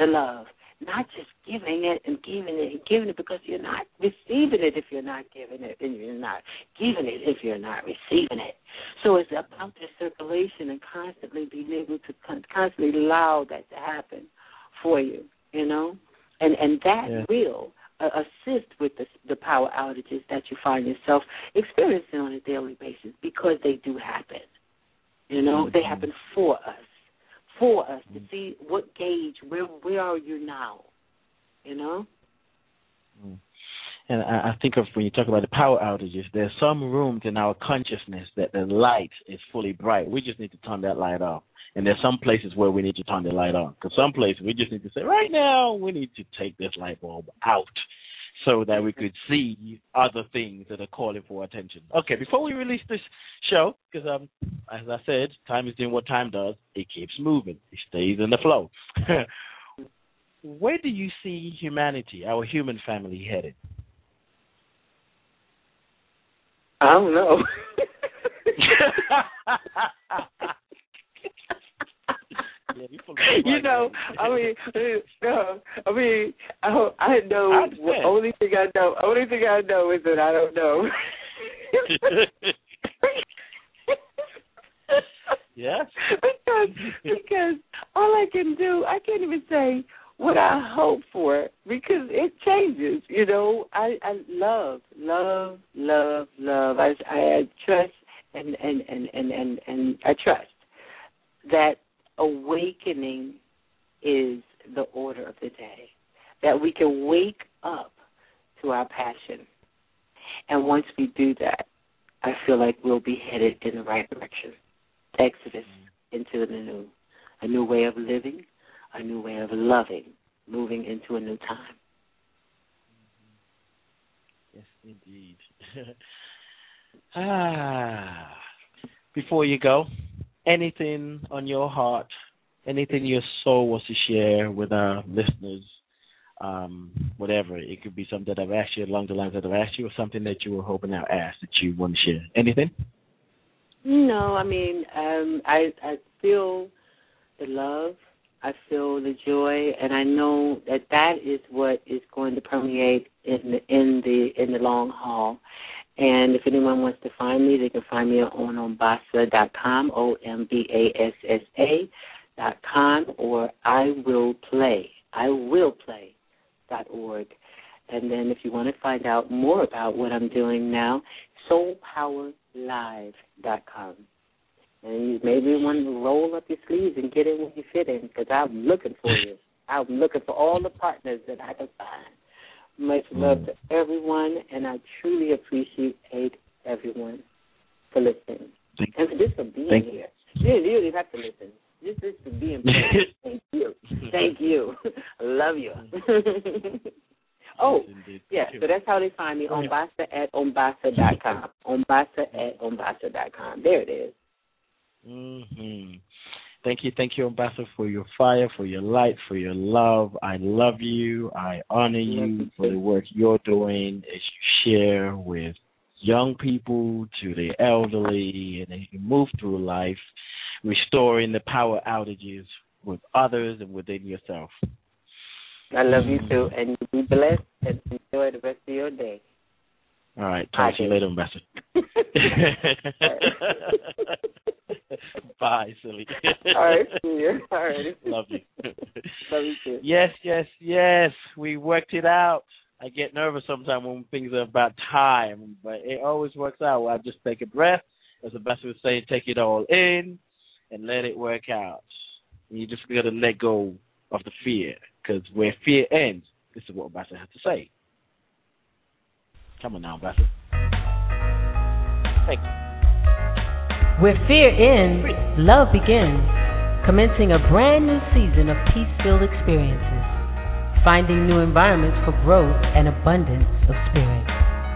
the love. Not just giving it and giving it and giving it because you're not receiving it if you're not giving it, and you're not giving it if you're not receiving it. So it's about the circulation and constantly being able to con- constantly allow that to happen for you, you know? And and that yeah. will uh, assist with the, the power outages that you find yourself experiencing on a daily basis because they do happen. You know, mm-hmm. they happen for us. For us to see what gauge, where where are you now, you know? And I, I think of when you talk about the power outages, there's some rooms in our consciousness that the light is fully bright. We just need to turn that light off. And there's some places where we need to turn the light on. Because some places we just need to say, right now, we need to take this light bulb out so that we could see other things that are calling for attention. Okay, before we release this show, because um, as I said, time is doing what time does. It keeps moving. It stays in the flow. Where do you see humanity, our human family, headed? I don't know. Yeah, you know, I mean, no, I mean, I don't, I know. I well, only thing I know, only thing I know is that I don't know. Yes. Because because all I can do, I can't even say what I hope for because it changes. You know, I, I love, love, love, love. I, I trust and and, and, and, and and I trust that awakening is the order of the day, that we can wake up to our passion. And once we do that, I feel like we'll be headed in the right direction. Exodus into the new, a new way of living, a new way of loving, moving into a new time. Yes, indeed. ah, before you go, anything on your heart, anything your soul wants to share with our listeners, um, whatever. It could be something that I've asked you along the lines that I've asked you or something that you were hoping I'll ask that you want to share. Anything? No, I mean, um, I, I feel the love, I feel the joy, and I know that that is what is going to permeate in the, in the, in the long haul. And if anyone wants to find me, they can find me on ombassa dot com, O M B A S S A dot com, or I will play, I will play dot org. And then if you want to find out more about what I'm doing now, soul power live dot com. And you maybe want to roll up your sleeves and get in where you fit in, because I'm looking for you. I'm looking for all the partners that I can find. Much love mm. to everyone, and I truly appreciate everyone for listening. Thank and for just for being Thank here. You don't even have to listen. Just, just for being here. Thank you. Thank you. I love you. Oh, yeah, so that's how they find me, Ombassa at ombassa dot com. Ombassa at ombassa dot com. There it is. Mm-hmm. Thank you, thank you, Ambassador, for your fire, for your light, for your love. I love you. I honor you for the work you're doing as you share with young people to the elderly, and as you move through life, restoring the power outages with others and within yourself. I love you too, and be blessed and enjoy the rest of your day. All right, talk to you later, Ambassador. Bye, silly. All right, see you. All right. Love you. Love you too. Yes, yes, yes. We worked it out. I get nervous sometimes when things are about time, but it always works out. I just take a breath, as the Ambassador was saying, take it all in and let it work out. And you just got to let go of the fear, because where fear ends, this is what Ambassador has to say. Come on now, Ambassador. Thank you. Where fear ends, love begins, commencing a brand new season of peace-filled experiences, finding new environments for growth and abundance of spirit.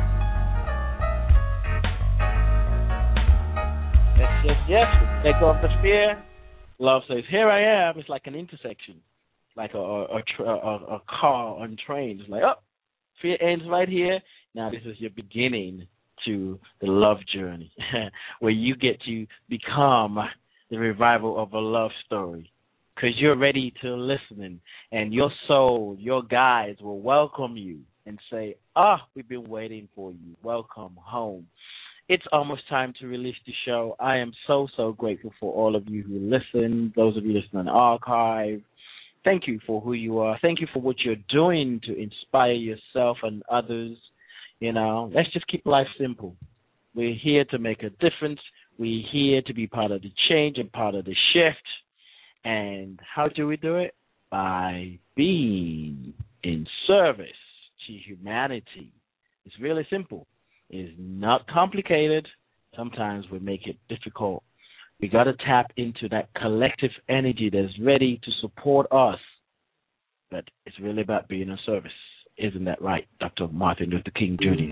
Yes, yes, yes. Let go of the fear. Love says, here I am. It's like an intersection, like a, a, a, a, a car on train. It's like, oh, fear ends right here. Now this is your beginning to the love journey, where you get to become the revival of a love story. because you're ready to listen, and, and your soul, your guides will welcome you and say, ah, oh, we've been waiting for you. Welcome home. It's almost time to release the show. I am so, so grateful for all of you who listen, those of you listening on the archive. Thank you for who you are. Thank you for what you're doing to inspire yourself and others. You know, let's just keep life simple. We're here to make a difference. We're here to be part of the change and part of the shift. And how do we do it? By being in service to humanity. It's really simple. It's not complicated. Sometimes we make it difficult. We got to tap into that collective energy that's ready to support us. But it's really about being in service. Isn't that right, Doctor Martin Luther King Junior?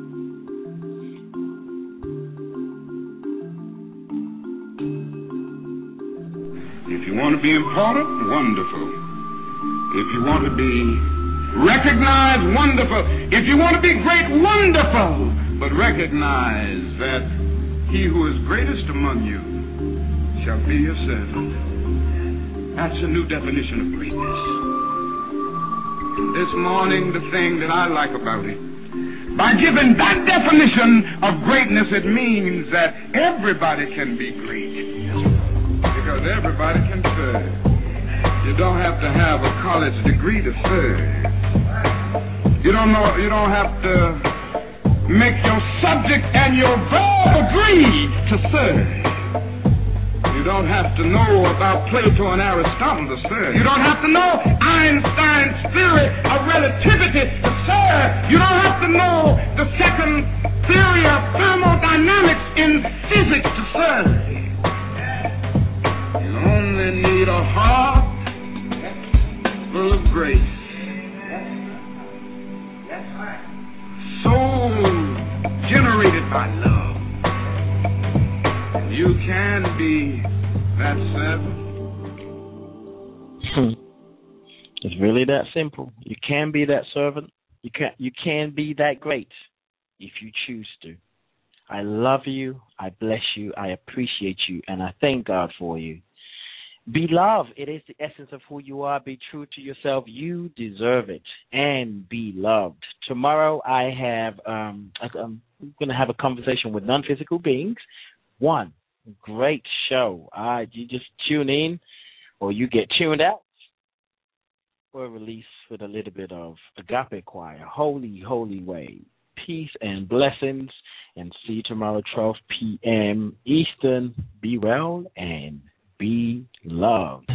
If you want to be important, wonderful. If you want to be recognized, wonderful. If you want to be great, wonderful. But recognize that he who is greatest among you shall be your servant. That's a new definition of greatness. This morning, the thing that I like about it, by giving that definition of greatness, it means that everybody can be great. Because everybody can serve. You don't have to have a college degree to serve. You don't know. You don't have to make your subject and your verb agree to serve. You don't have to know about Plato and Aristotle to serve. You don't have to know Einstein's theory of relativity to serve. You don't have to know the second theory of thermodynamics in physics to serve. You only need a heart full of grace. Soul generated by love. You can be that servant. It's really that simple. You can be that servant. You can you can be that great if you choose to. I love you. I bless you. I appreciate you, and I thank God for you. Be loved. It is the essence of who you are. Be true to yourself. You deserve it. And be loved. Tomorrow I have, um, I'm going to have a conversation with non-physical beings. One great show. Uh, you just tune in or you get tuned out for a release with a little bit of Agape Choir. Holy, holy way. Peace and blessings. And see you tomorrow, twelve p.m. Eastern. Be well and be loved.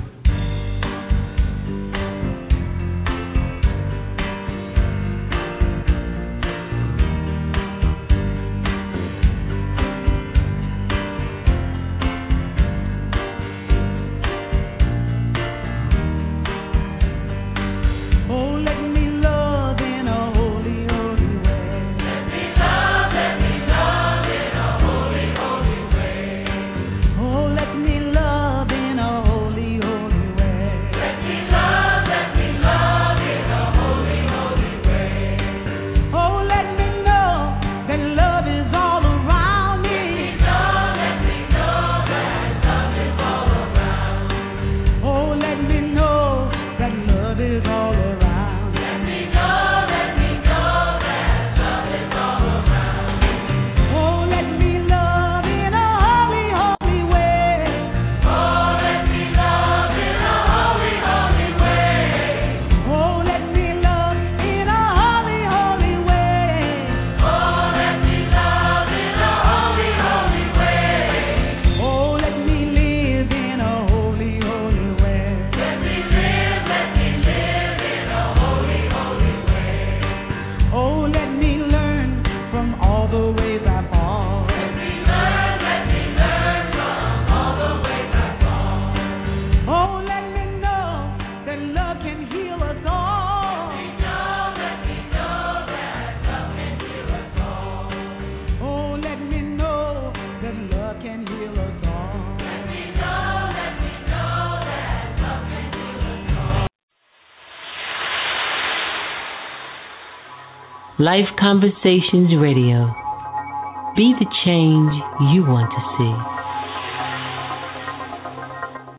Life Conversations Radio. Be the change you want to see.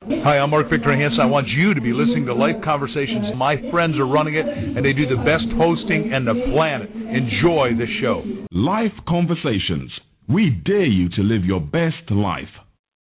Hi, I'm Mark Victor Hansen. I want you to be listening to Life Conversations. My friends are running it, and they do the best hosting on the planet. Enjoy the show. Life Conversations. We dare you to live your best life.